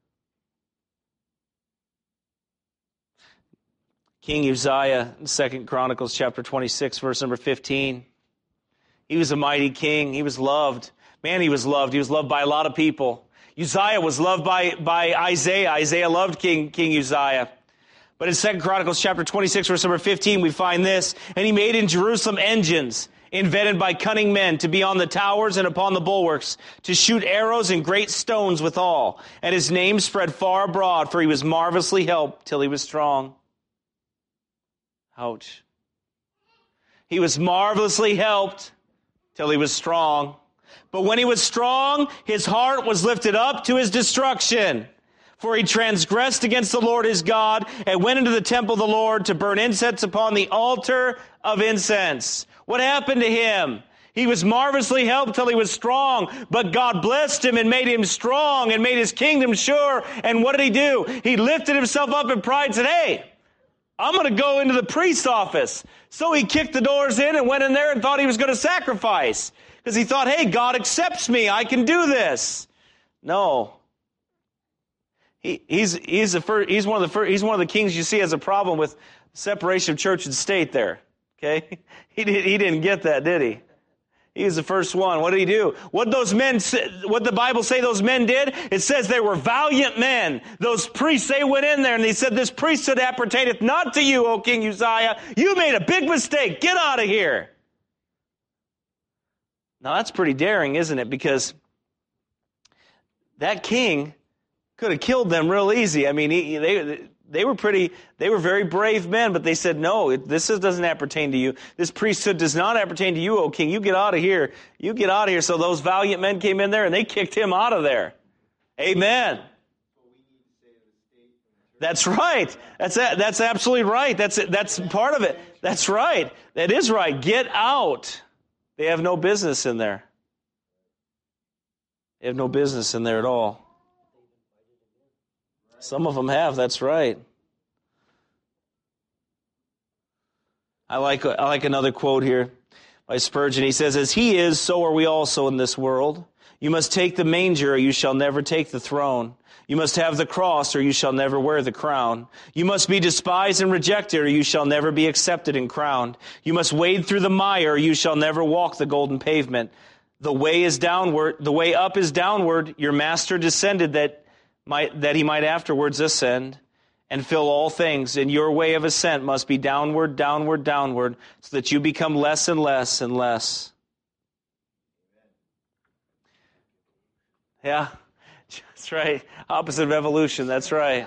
King Uzziah in 2 Chronicles chapter 26, verse number 15. He was a mighty king. He was loved. Man, he was loved. He was loved by a lot of people. Uzziah was loved by Isaiah. Isaiah loved King Uzziah. But in 2 Chronicles chapter 26, verse number 15, we find this. And he made in Jerusalem engines, invented by cunning men, to be on the towers and upon the bulwarks, to shoot arrows and great stones withal. And his name spread far abroad, for he was marvelously helped till he was strong. Ouch. He was marvelously helped till he was strong. But when he was strong, his heart was lifted up to his destruction. For he transgressed against the Lord his God and went into the temple of the Lord to burn incense upon the altar of incense. What happened to him? He was marvelously helped till he was strong, but God blessed him and made him strong and made his kingdom sure. And what did he do? He lifted himself up in pride and said, hey, I'm going to go into the priest's office. So he kicked the doors in and went in there and thought he was going to sacrifice. Because he thought, hey, God accepts me. I can do this. No. He's one of the kings you see has a problem with separation of church and state there. Okay? He didn't get that, did he? He was the first one. What did he do? What the Bible say those men did? It says they were valiant men. Those priests, they went in there and they said, this priesthood appertaineth not to you, O King Uzziah. You made a big mistake. Get out of here. Now that's pretty daring, isn't it? Because that king could have killed them real easy. I mean, they were very brave men, but they said, no, this doesn't appertain to you. This priesthood does not appertain to you, O king. You get out of here. You get out of here. So those valiant men came in there and they kicked him out of there. Amen. That's right. That's absolutely right. That's part of it. That's right. That is right. Get out. They have no business in there. They have no business in there at all. Some of them have, that's right. I like another quote here by Spurgeon. He says, as he is, so are we also in this world. You must take the manger, or you shall never take the throne. You must have the cross, or you shall never wear the crown. You must be despised and rejected, or you shall never be accepted and crowned. You must wade through the mire, or you shall never walk the golden pavement. The way is downward, the way up is downward. Your master descended that he might afterwards ascend and fill all things. And your way of ascent must be downward, downward, downward, so that you become less and less and less. Yeah, that's right. Opposite of evolution, that's right.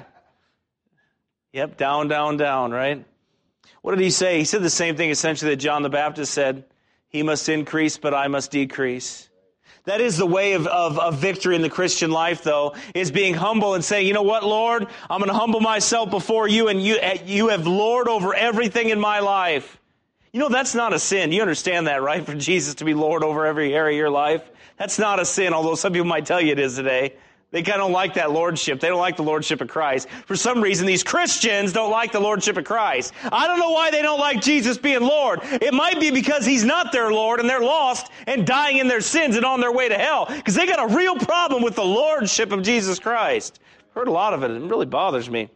Yep, down, down, down, right? What did he say? He said the same thing essentially that John the Baptist said. He must increase, but I must decrease. That is the way of victory in the Christian life, though, is being humble and saying, you know what, Lord, I'm going to humble myself before you, and you have Lord over everything in my life. You know, that's not a sin. You understand that, right? For Jesus to be Lord over every area of your life. That's not a sin, although some people might tell you it is today. They kind of don't like that lordship. They don't like the lordship of Christ. For some reason, these Christians don't like the lordship of Christ. I don't know why they don't like Jesus being Lord. It might be because he's not their Lord and they're lost and dying in their sins and on their way to hell. Because they got a real problem with the lordship of Jesus Christ. I've heard a lot of it. It really bothers me.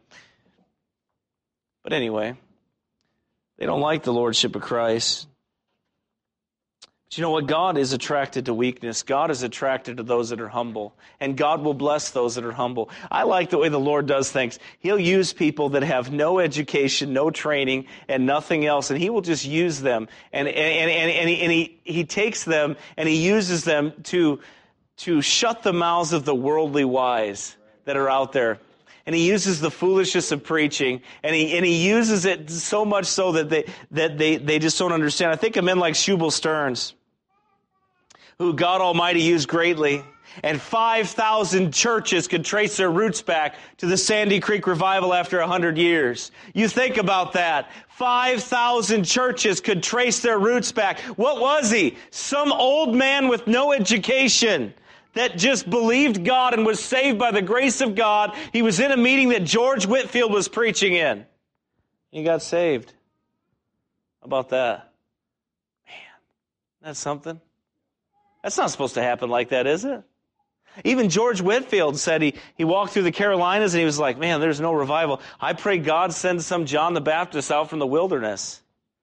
But anyway, they don't like the lordship of Christ. But you know what? God is attracted to weakness. God is attracted to those that are humble. And God will bless those that are humble. I like the way the Lord does things. He'll use people that have no education, no training, and nothing else. And he will just use them. And he takes them and he uses them to shut the mouths of the worldly wise that are out there. And he uses the foolishness of preaching, and he uses it so much so that they just don't understand. I think of men like Shubal Stearns, who God Almighty used greatly, and 5,000 churches could trace their roots back to the Sandy Creek revival after 100 years. You think about that. 5,000 churches could trace their roots back. What was he? Some old man with no education that just believed God and was saved by the grace of God. He was in a meeting that George Whitefield was preaching in. He got saved. How about that? Man, that's something. That's not supposed to happen like that, is it? Even George Whitefield said he walked through the Carolinas and he was like, man, there's no revival. I pray God sends some John the Baptist out from the wilderness.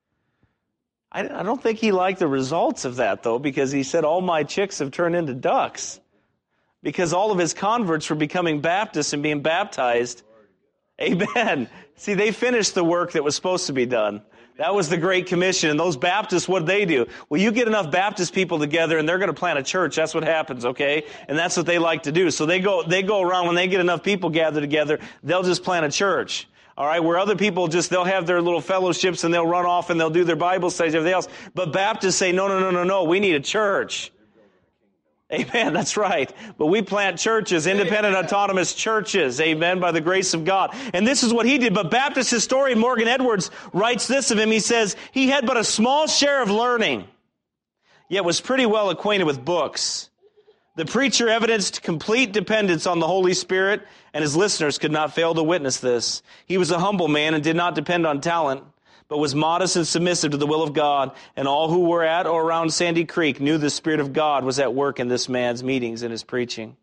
I don't think he liked the results of that, though, because he said, all my chicks have turned into ducks. Because all of his converts were becoming Baptists and being baptized. Amen. See, they finished the work that was supposed to be done. That was the Great Commission. And those Baptists, what did they do? Well, you get enough Baptist people together and they're going to plant a church. That's what happens, okay? And that's what they like to do. So they go around, when they get enough people gathered together, they'll just plant a church. All right, where other people they'll have their little fellowships and they'll run off and they'll do their Bible studies and everything else. But Baptists say, no, we need a church. Amen, that's right. But we plant churches, independent, autonomous churches, amen, by the grace of God. And this is what he did. But Baptist historian Morgan Edwards writes this of him. He says, he had but a small share of learning, yet was pretty well acquainted with books. The preacher evidenced complete dependence on the Holy Spirit, and his listeners could not fail to witness this. He was a humble man and did not depend on talent, but was modest and submissive to the will of God, and all who were at or around Sandy Creek knew the Spirit of God was at work in this man's meetings and his preaching.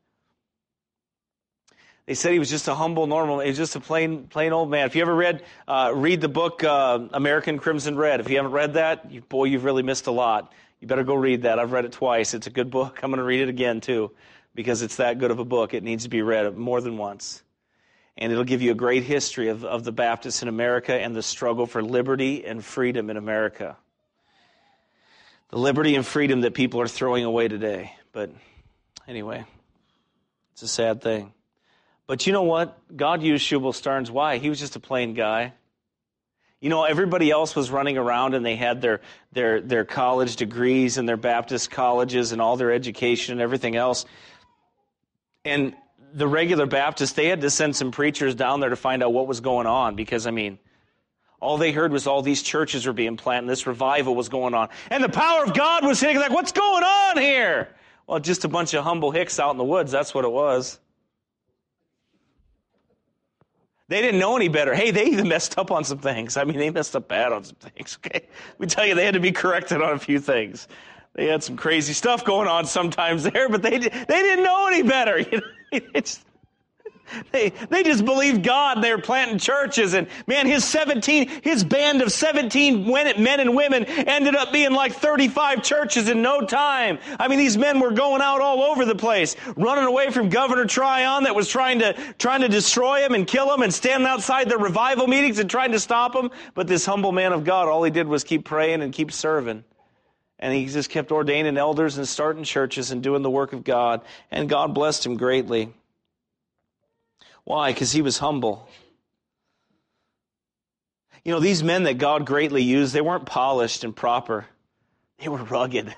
They said he was just a humble, normal, he was just a plain old man. If you ever read the book American Crimson Red, if you haven't read that, you've really missed a lot. You better go read that. I've read it twice. It's a good book. I'm going to read it again, too, because it's that good of a book. It needs to be read more than once. And it'll give you a great history of the Baptists in America and the struggle for liberty and freedom in America. The liberty and freedom that people are throwing away today. But anyway, it's a sad thing. But you know what? God used Shubal Stearns. Why? He was just a plain guy. You know, everybody else was running around and they had their college degrees and their Baptist colleges and all their education and everything else. And the regular Baptists, they had to send some preachers down there to find out what was going on because, all they heard was all these churches were being planted and this revival was going on. And the power of God was hitting, like, what's going on here? Well, just a bunch of humble hicks out in the woods, that's what it was. They didn't know any better. Hey, they even messed up on some things. They messed up bad on some things, okay? We tell you, they had to be corrected on a few things. They had some crazy stuff going on sometimes there, but they didn't know any better. You know? They just believed God, and they were planting churches. And man, his band of 17 men and women ended up being like 35 churches in no time. I mean, these men were going out all over the place, running away from Governor Tryon that was trying to destroy him and kill him, and standing outside their revival meetings and trying to stop him. But this humble man of God, all he did was keep praying and keep serving. And he just kept ordaining elders and starting churches and doing the work of God. And God blessed him greatly. Why? Because he was humble. You know, these men that God greatly used, they weren't polished and proper. They were rugged.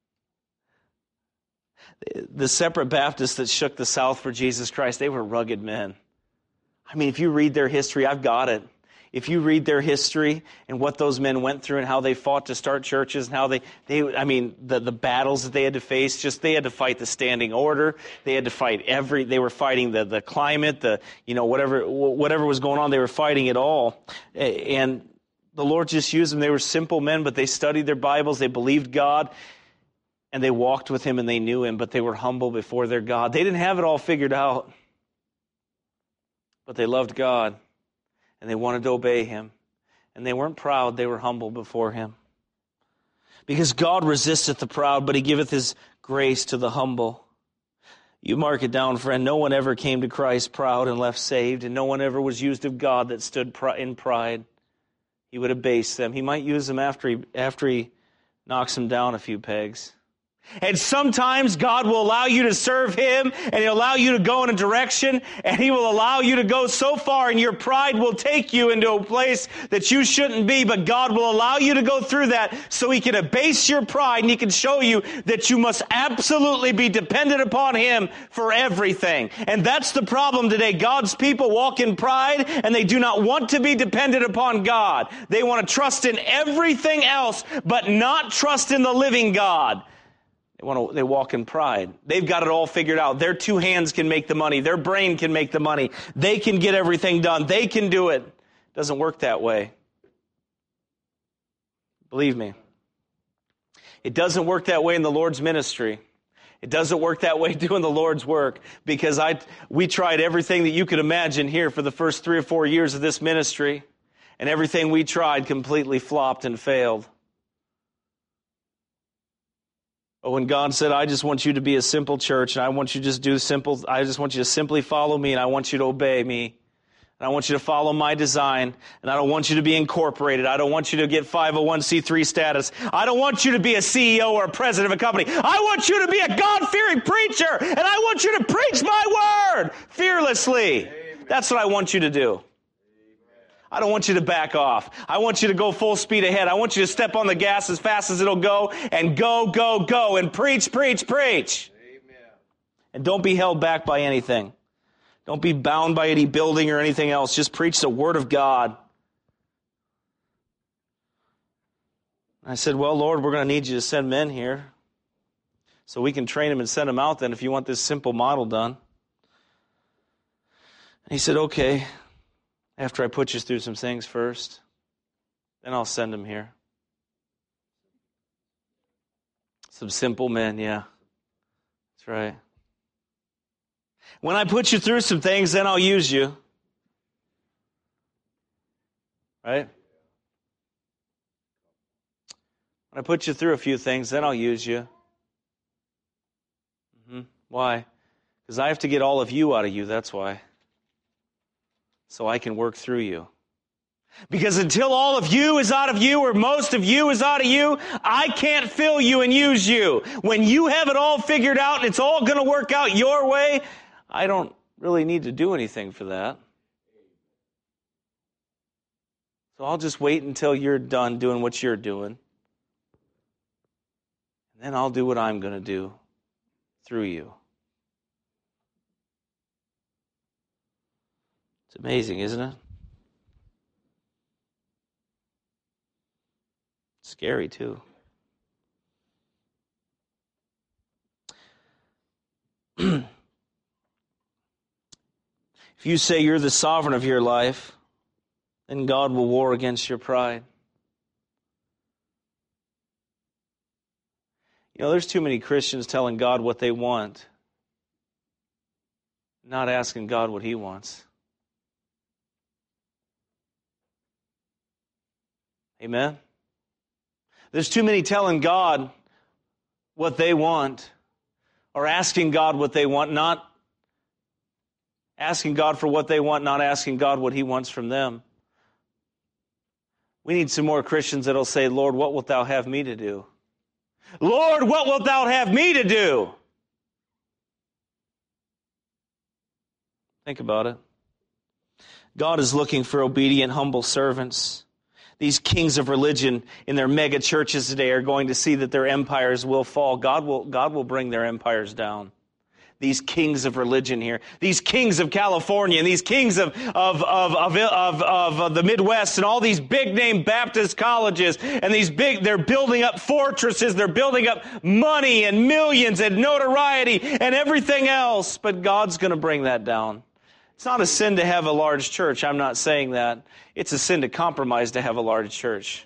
The separate Baptists that shook the South for Jesus Christ, they were rugged men. I mean, if you read their history, I've got it. If you read their history and what those men went through and how they fought to start churches and how the battles that they had to face, they had to fight the standing order. They had to fight they were fighting the climate, whatever was going on, they were fighting it all. And the Lord just used them. They were simple men, but they studied their Bibles, they believed God, and they walked with him and they knew him, but they were humble before their God. They didn't have it all figured out, but they loved God. And they wanted to obey him. And they weren't proud, they were humble before him. Because God resisteth the proud, but he giveth his grace to the humble. You mark it down, friend. No one ever came to Christ proud and left saved, and no one ever was used of God that stood in pride. He would abase them. He might use them after he knocks them down a few pegs. And sometimes God will allow you to serve him, and he'll allow you to go in a direction, and he will allow you to go so far, and your pride will take you into a place that you shouldn't be, but God will allow you to go through that so he can abase your pride, and he can show you that you must absolutely be dependent upon him for everything. And that's the problem today. God's people walk in pride, and they do not want to be dependent upon God. They want to trust in everything else, but not trust in the living God. They walk in pride. They've got it all figured out. Their two hands can make the money. Their brain can make the money. They can get everything done. They can do it. It doesn't work that way. Believe me. It doesn't work that way in the Lord's ministry. It doesn't work that way doing the Lord's work, because we tried everything that you could imagine here for the first 3 or 4 years of this ministry, and everything we tried completely flopped and failed. But when God said, I just want you to be a simple church, and I want you to just I just want you to simply follow me, and I want you to obey me, and I want you to follow my design, and I don't want you to be incorporated. I don't want you to get 501c3 status. I don't want you to be a CEO or a president of a company. I want you to be a God-fearing preacher, and I want you to preach my word fearlessly. Amen. That's what I want you to do. I don't want you to back off. I want you to go full speed ahead. I want you to step on the gas as fast as it'll go, and go, and preach. Amen. And don't be held back by anything. Don't be bound by any building or anything else. Just preach the word of God. I said, well, Lord, we're going to need you to send men here so we can train them and send them out then if you want this simple model done. And he said, okay. After I put you through some things first, then I'll send them here. Some simple men, yeah. That's right. When I put you through some things, then I'll use you. Right? When I put you through a few things, then I'll use you. Why? Because I have to get all of you out of you, that's why. So I can work through you. Because until all of you is out of you, or most of you is out of you, I can't fill you and use you. When you have it all figured out and it's all going to work out your way, I don't really need to do anything for that. So I'll just wait until you're done doing what you're doing. And then I'll do what I'm going to do through you. It's amazing, isn't it? Scary, too. If you say you're the sovereign of your life, then God will war against your pride. You know, there's too many Christians telling God what they want, not asking God what He wants. Amen? There's too many telling God what they want, or asking God what they want, not asking God for what they want, not asking God what He wants from them. We need some more Christians that'll say, Lord, what wilt thou have me to do? Lord, what wilt thou have me to do? Think about it. God is looking for obedient, humble servants. These kings of religion in their mega churches today are going to see that their empires will fall. God will bring their empires down. These kings of religion here, these kings of California, and these kings of the Midwest, and all these big name Baptist colleges, and they're building up fortresses, they're building up money and millions and notoriety and everything else. But God's going to bring that down. It's not a sin to have a large church. I'm not saying that. It's a sin to compromise to have a large church.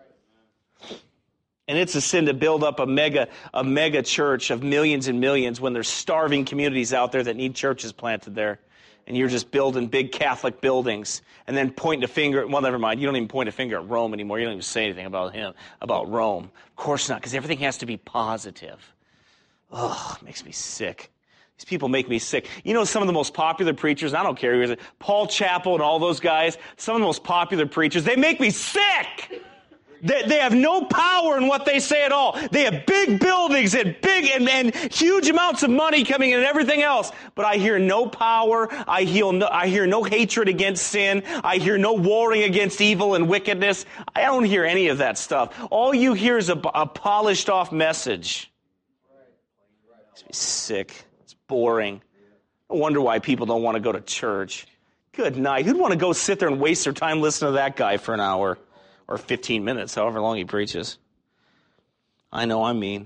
And it's a sin to build up a mega church of millions and millions when there's starving communities out there that need churches planted there. And you're just building big Catholic buildings and then pointing a finger. Well, never mind. You don't even point a finger at Rome anymore. You don't even say anything about Rome. Of course not, because everything has to be positive. Ugh, it makes me sick. These people make me sick. You know, some of the most popular preachers, I don't care who is it, Paul Chappell and all those guys, some of the most popular preachers, they make me sick. They have no power in what they say at all. They have big buildings and and huge amounts of money coming in and everything else. But I hear no power. I hear no hatred against sin. I hear no warring against evil and wickedness. I don't hear any of that stuff. All you hear is a polished off message. Makes me sick. It's boring. No wonder why people don't want to go to church. Good night. Who'd want to go sit there and waste their time listening to that guy for an hour? Or 15 minutes, however long he preaches. I know I'm mean.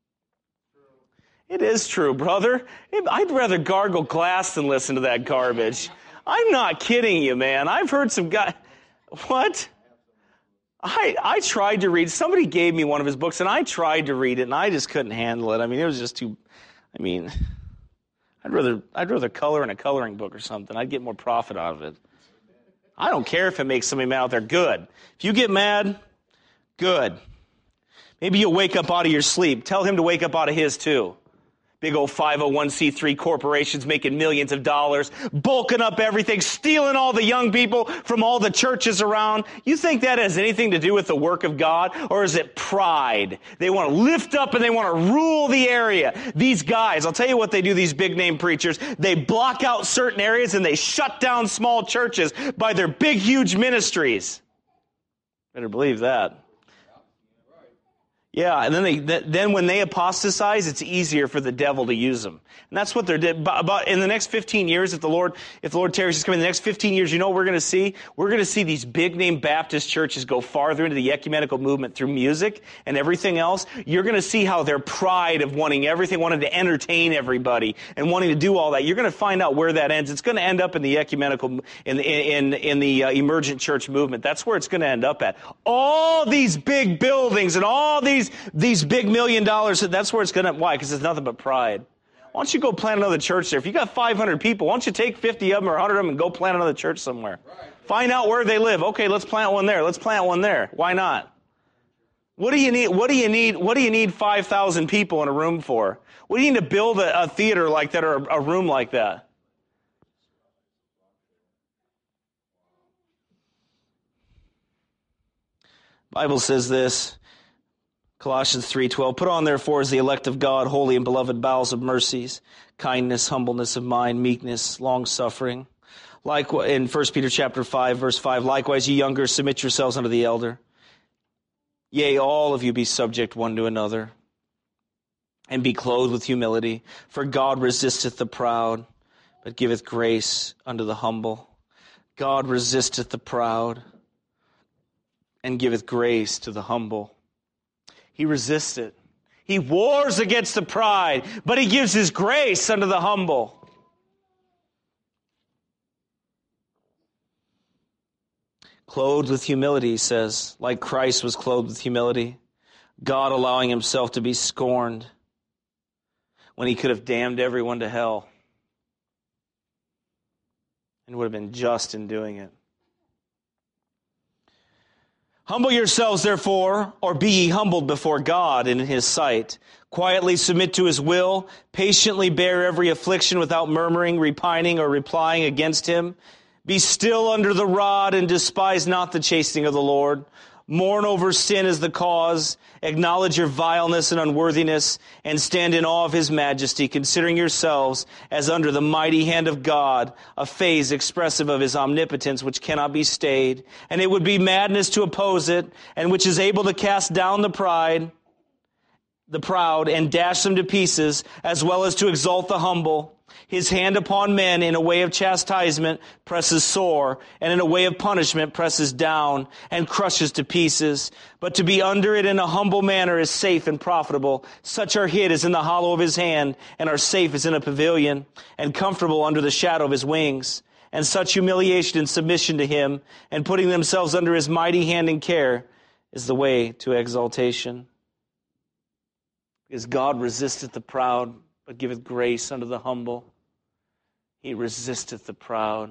It is true, brother. I'd rather gargle glass than listen to that garbage. I'm not kidding you, man. I've heard some guy. What? I tried to read. Somebody gave me one of his books, and I tried to read it, and I just couldn't handle it. I mean, it was just too. I mean, I'd rather color in a coloring book or something. I'd get more profit out of it. I don't care if it makes somebody mad out there. Good. If you get mad, good. Maybe you'll wake up out of your sleep. Tell him to wake up out of his too. Big old 501c3 corporations making millions of dollars, bulking up everything, stealing all the young people from all the churches around. You think that has anything to do with the work of God? Or is it pride? They want to lift up and they want to rule the area. These guys, I'll tell you what they do, these big name preachers. They block out certain areas and they shut down small churches by their big, huge ministries. Better believe that. Yeah, and then when they apostatize, it's easier for the devil to use them. And that's what they're doing. But in the next 15 years, if the Lord tarries is coming, in the next 15 years, you know what we're going to see? We're going to see these big-name Baptist churches go farther into the ecumenical movement through music and everything else. You're going to see how their pride of wanting to entertain everybody and wanting to do all that, you're going to find out where that ends. It's going to end up in the ecumenical, in the emergent church movement. That's where it's going to end up at. All these big buildings and all these big $1 million, that's where it's going to, why? Because it's nothing but pride. Why don't you go plant another church there? If you got 500 people, why don't you take 50 of them or 100 of them and go plant another church somewhere? Right. Find out where they live. Okay, let's plant one there. Let's plant one there. Why not? What do you need? What do you need 5,000 people in a room for? What do you need to build a theater like that or a room like that? Bible says this. Colossians 3:12, put on therefore as the elect of God, holy and beloved, bowels of mercies, kindness, humbleness of mind, meekness, long-suffering. Like in 1 Peter chapter 5, verse 5, likewise, ye younger, submit yourselves unto the elder. Yea, all of you be subject one to another, and be clothed with humility. For God resisteth the proud, but giveth grace unto the humble. God resisteth the proud, and giveth grace to the humble. He resists it. He wars against the pride, but he gives his grace unto the humble. Clothed with humility, he says, like Christ was clothed with humility. God allowing himself to be scorned when he could have damned everyone to hell and would have been just in doing it. Humble yourselves, therefore, or be ye humbled before God and in his sight. Quietly submit to his will, patiently bear every affliction without murmuring, repining, or replying against him. Be still under the rod and despise not the chastening of the Lord. Mourn over sin as the cause. Acknowledge your vileness and unworthiness, and stand in awe of his majesty, considering yourselves as under the mighty hand of God, a phase expressive of his omnipotence, which cannot be stayed. And it would be madness to oppose it, and which is able to cast down the proud, and dash them to pieces, as well as to exalt the humble. His hand upon men in a way of chastisement presses sore, and in a way of punishment presses down and crushes to pieces. But to be under it in a humble manner is safe and profitable. Such are hid as in the hollow of his hand, and are safe as in a pavilion, and comfortable under the shadow of his wings. And such humiliation and submission to him, and putting themselves under his mighty hand and care, is the way to exaltation. Because God resisteth the proud, but giveth grace unto the humble. He resisteth the proud.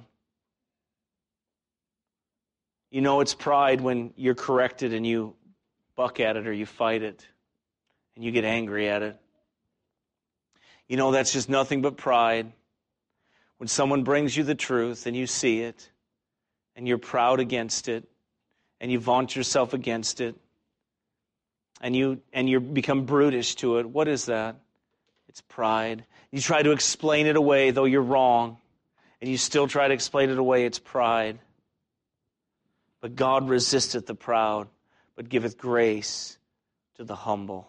You know it's pride when you're corrected and you buck at it or you fight it and you get angry at it. You know that's just nothing but pride. When someone brings you the truth and you see it and you're proud against it and you vaunt yourself against it and you become brutish to it, what is that? It's pride. You try to explain it away, though you're wrong, and you still try to explain it away. It's pride. But God resisteth the proud, but giveth grace to the humble.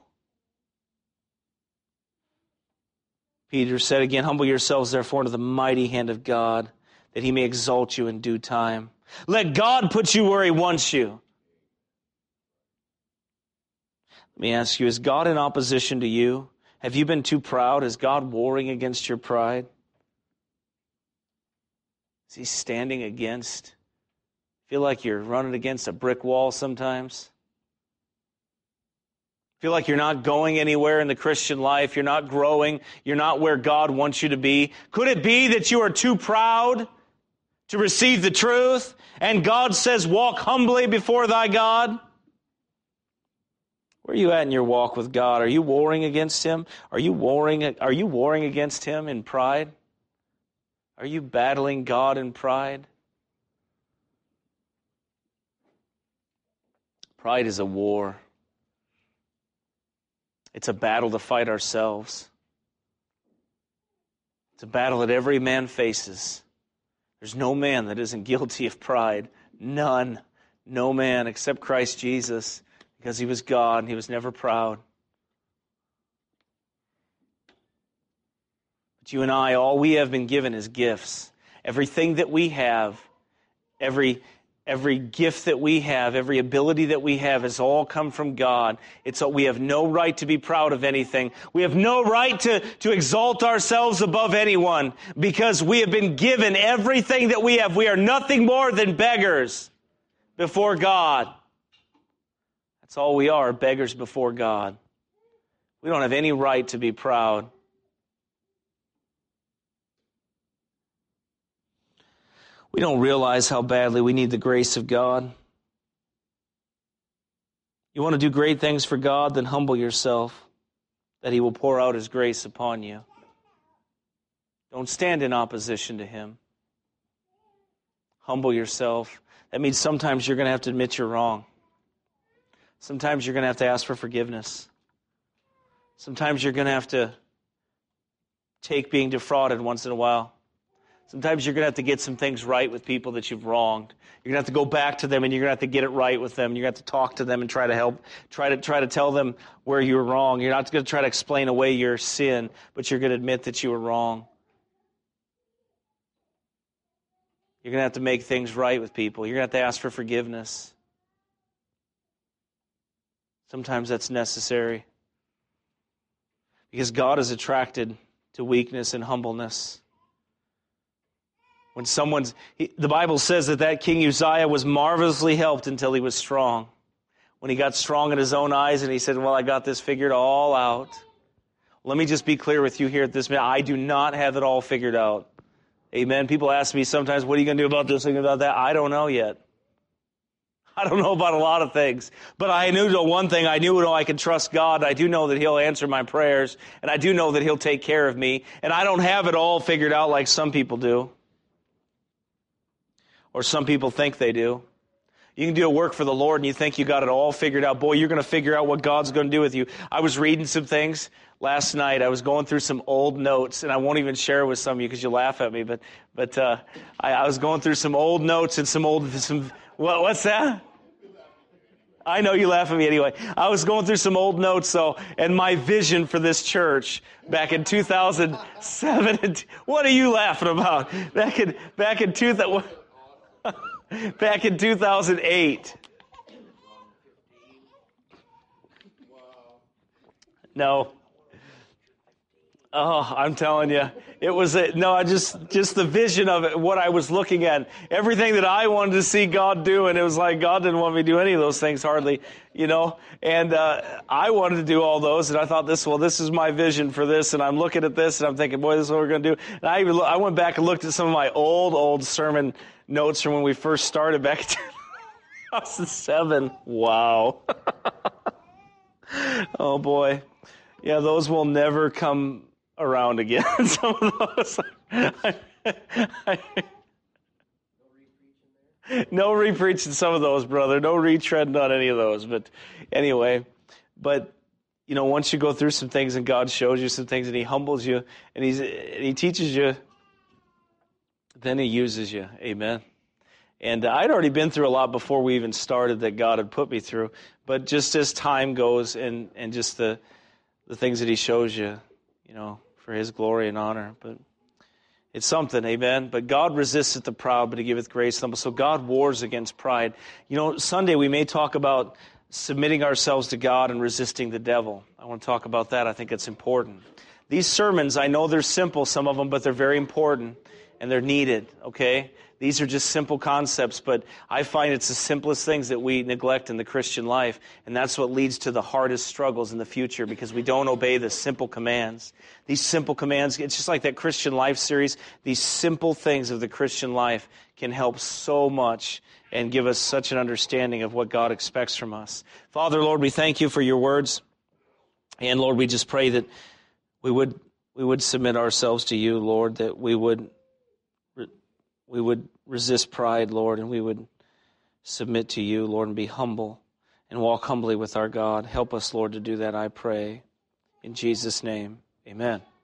Peter said again, humble yourselves therefore under the mighty hand of God, that he may exalt you in due time. Let God put you where he wants you. Let me ask you, is God in opposition to you? Have you been too proud? Is God warring against your pride? Is he standing against? Feel like you're running against a brick wall sometimes? Feel like you're not going anywhere in the Christian life? You're not growing? You're not where God wants you to be? Could it be that you are too proud to receive the truth? And God says, walk humbly before thy God? Where are you at in your walk with God? Are you warring against him? Are you warring against him in pride? Are you battling God in pride? Pride is a war. It's a battle to fight ourselves. It's a battle that every man faces. There's no man that isn't guilty of pride. None. No man except Christ Jesus. Because he was God and he was never proud. But you and I, all we have been given is gifts. Everything that we have, every gift that we have, every ability that we have has all come from God. We have no right to be proud of anything. We have no right to exalt ourselves above anyone because we have been given everything that we have. We are nothing more than beggars before God. That's all we are, beggars before God. We don't have any right to be proud. We don't realize how badly we need the grace of God. You want to do great things for God, then humble yourself, that he will pour out his grace upon you. Don't stand in opposition to him. Humble yourself. That means sometimes you're going to have to admit you're wrong. Sometimes you're going to have to ask for forgiveness. Sometimes you're going to have to take being defrauded once in a while. Sometimes you're going to have to get some things right with people that you've wronged. You're going to have to go back to them and you're going to have to get it right with them. You're going to have to talk to them and try to help, try to tell them where you were wrong. You're not going to try to explain away your sin, but you're going to admit that you were wrong. You're going to have to make things right with people. You're going to have to ask for forgiveness. Sometimes that's necessary because God is attracted to weakness and humbleness. When the Bible says that King Uzziah was marvelously helped until he was strong. when he got strong in his own eyes and he said, well, I got this figured all out. Let me just be clear with you here at this minute. I do not have it all figured out. Amen. People ask me sometimes, what are you going to do about this and about that? I don't know yet. I don't know about a lot of things. But I knew one thing. I knew I could trust God. I do know that He'll answer my prayers. And I do know that He'll take care of me. And I don't have it all figured out like some people do. Or some people think they do. You can do a work for the Lord and you think you got it all figured out. Boy, you're going to figure out what God's going to do with you. I was reading some things last night. I was going through some old notes, and I won't even share it with some of you because you'll laugh at me. But I was going through some old notes and what's that? I know you laugh at me anyway. I was going through some old notes, and my vision for this church back in 2007. What are you laughing about? Back in 2008. No. Oh, I'm telling you, it was just the vision of it, what I was looking at, everything that I wanted to see God do, and it was like God didn't want me to do any of those things hardly, and I wanted to do all those, and I thought this is my vision for this, and I'm looking at this, and I'm thinking, boy, this is what we're going to do. And I went back and looked at some of my old sermon notes from when we first started back in 2007. Wow. Oh boy. Yeah, those will never come around again. Some of those. No re-preaching some of those, brother. No retreading on any of those. But anyway, once you go through some things and God shows you some things and He humbles you and He teaches you, then He uses you. Amen. And I'd already been through a lot before we even started that God had put me through. But just as time goes and just the things that He shows you, for His glory and honor. But it's something, amen. But God resisteth the proud, but He giveth grace to the humble. So God wars against pride. Sunday we may talk about submitting ourselves to God and resisting the devil. I want to talk about that. I think it's important. These sermons, I know they're simple, some of them, but they're very important and they're needed, okay? These are just simple concepts, but I find it's the simplest things that we neglect in the Christian life, and that's what leads to the hardest struggles in the future because we don't obey the simple commands. These simple commands, it's just like that Christian Life series. These simple things of the Christian life can help so much and give us such an understanding of what God expects from us. Father, Lord, we thank You for Your words, and Lord, we just pray that we would submit ourselves to You, Lord, that we would resist pride, Lord, and we would submit to You, Lord, and be humble and walk humbly with our God. Help us, Lord, to do that, I pray. In Jesus' name, amen.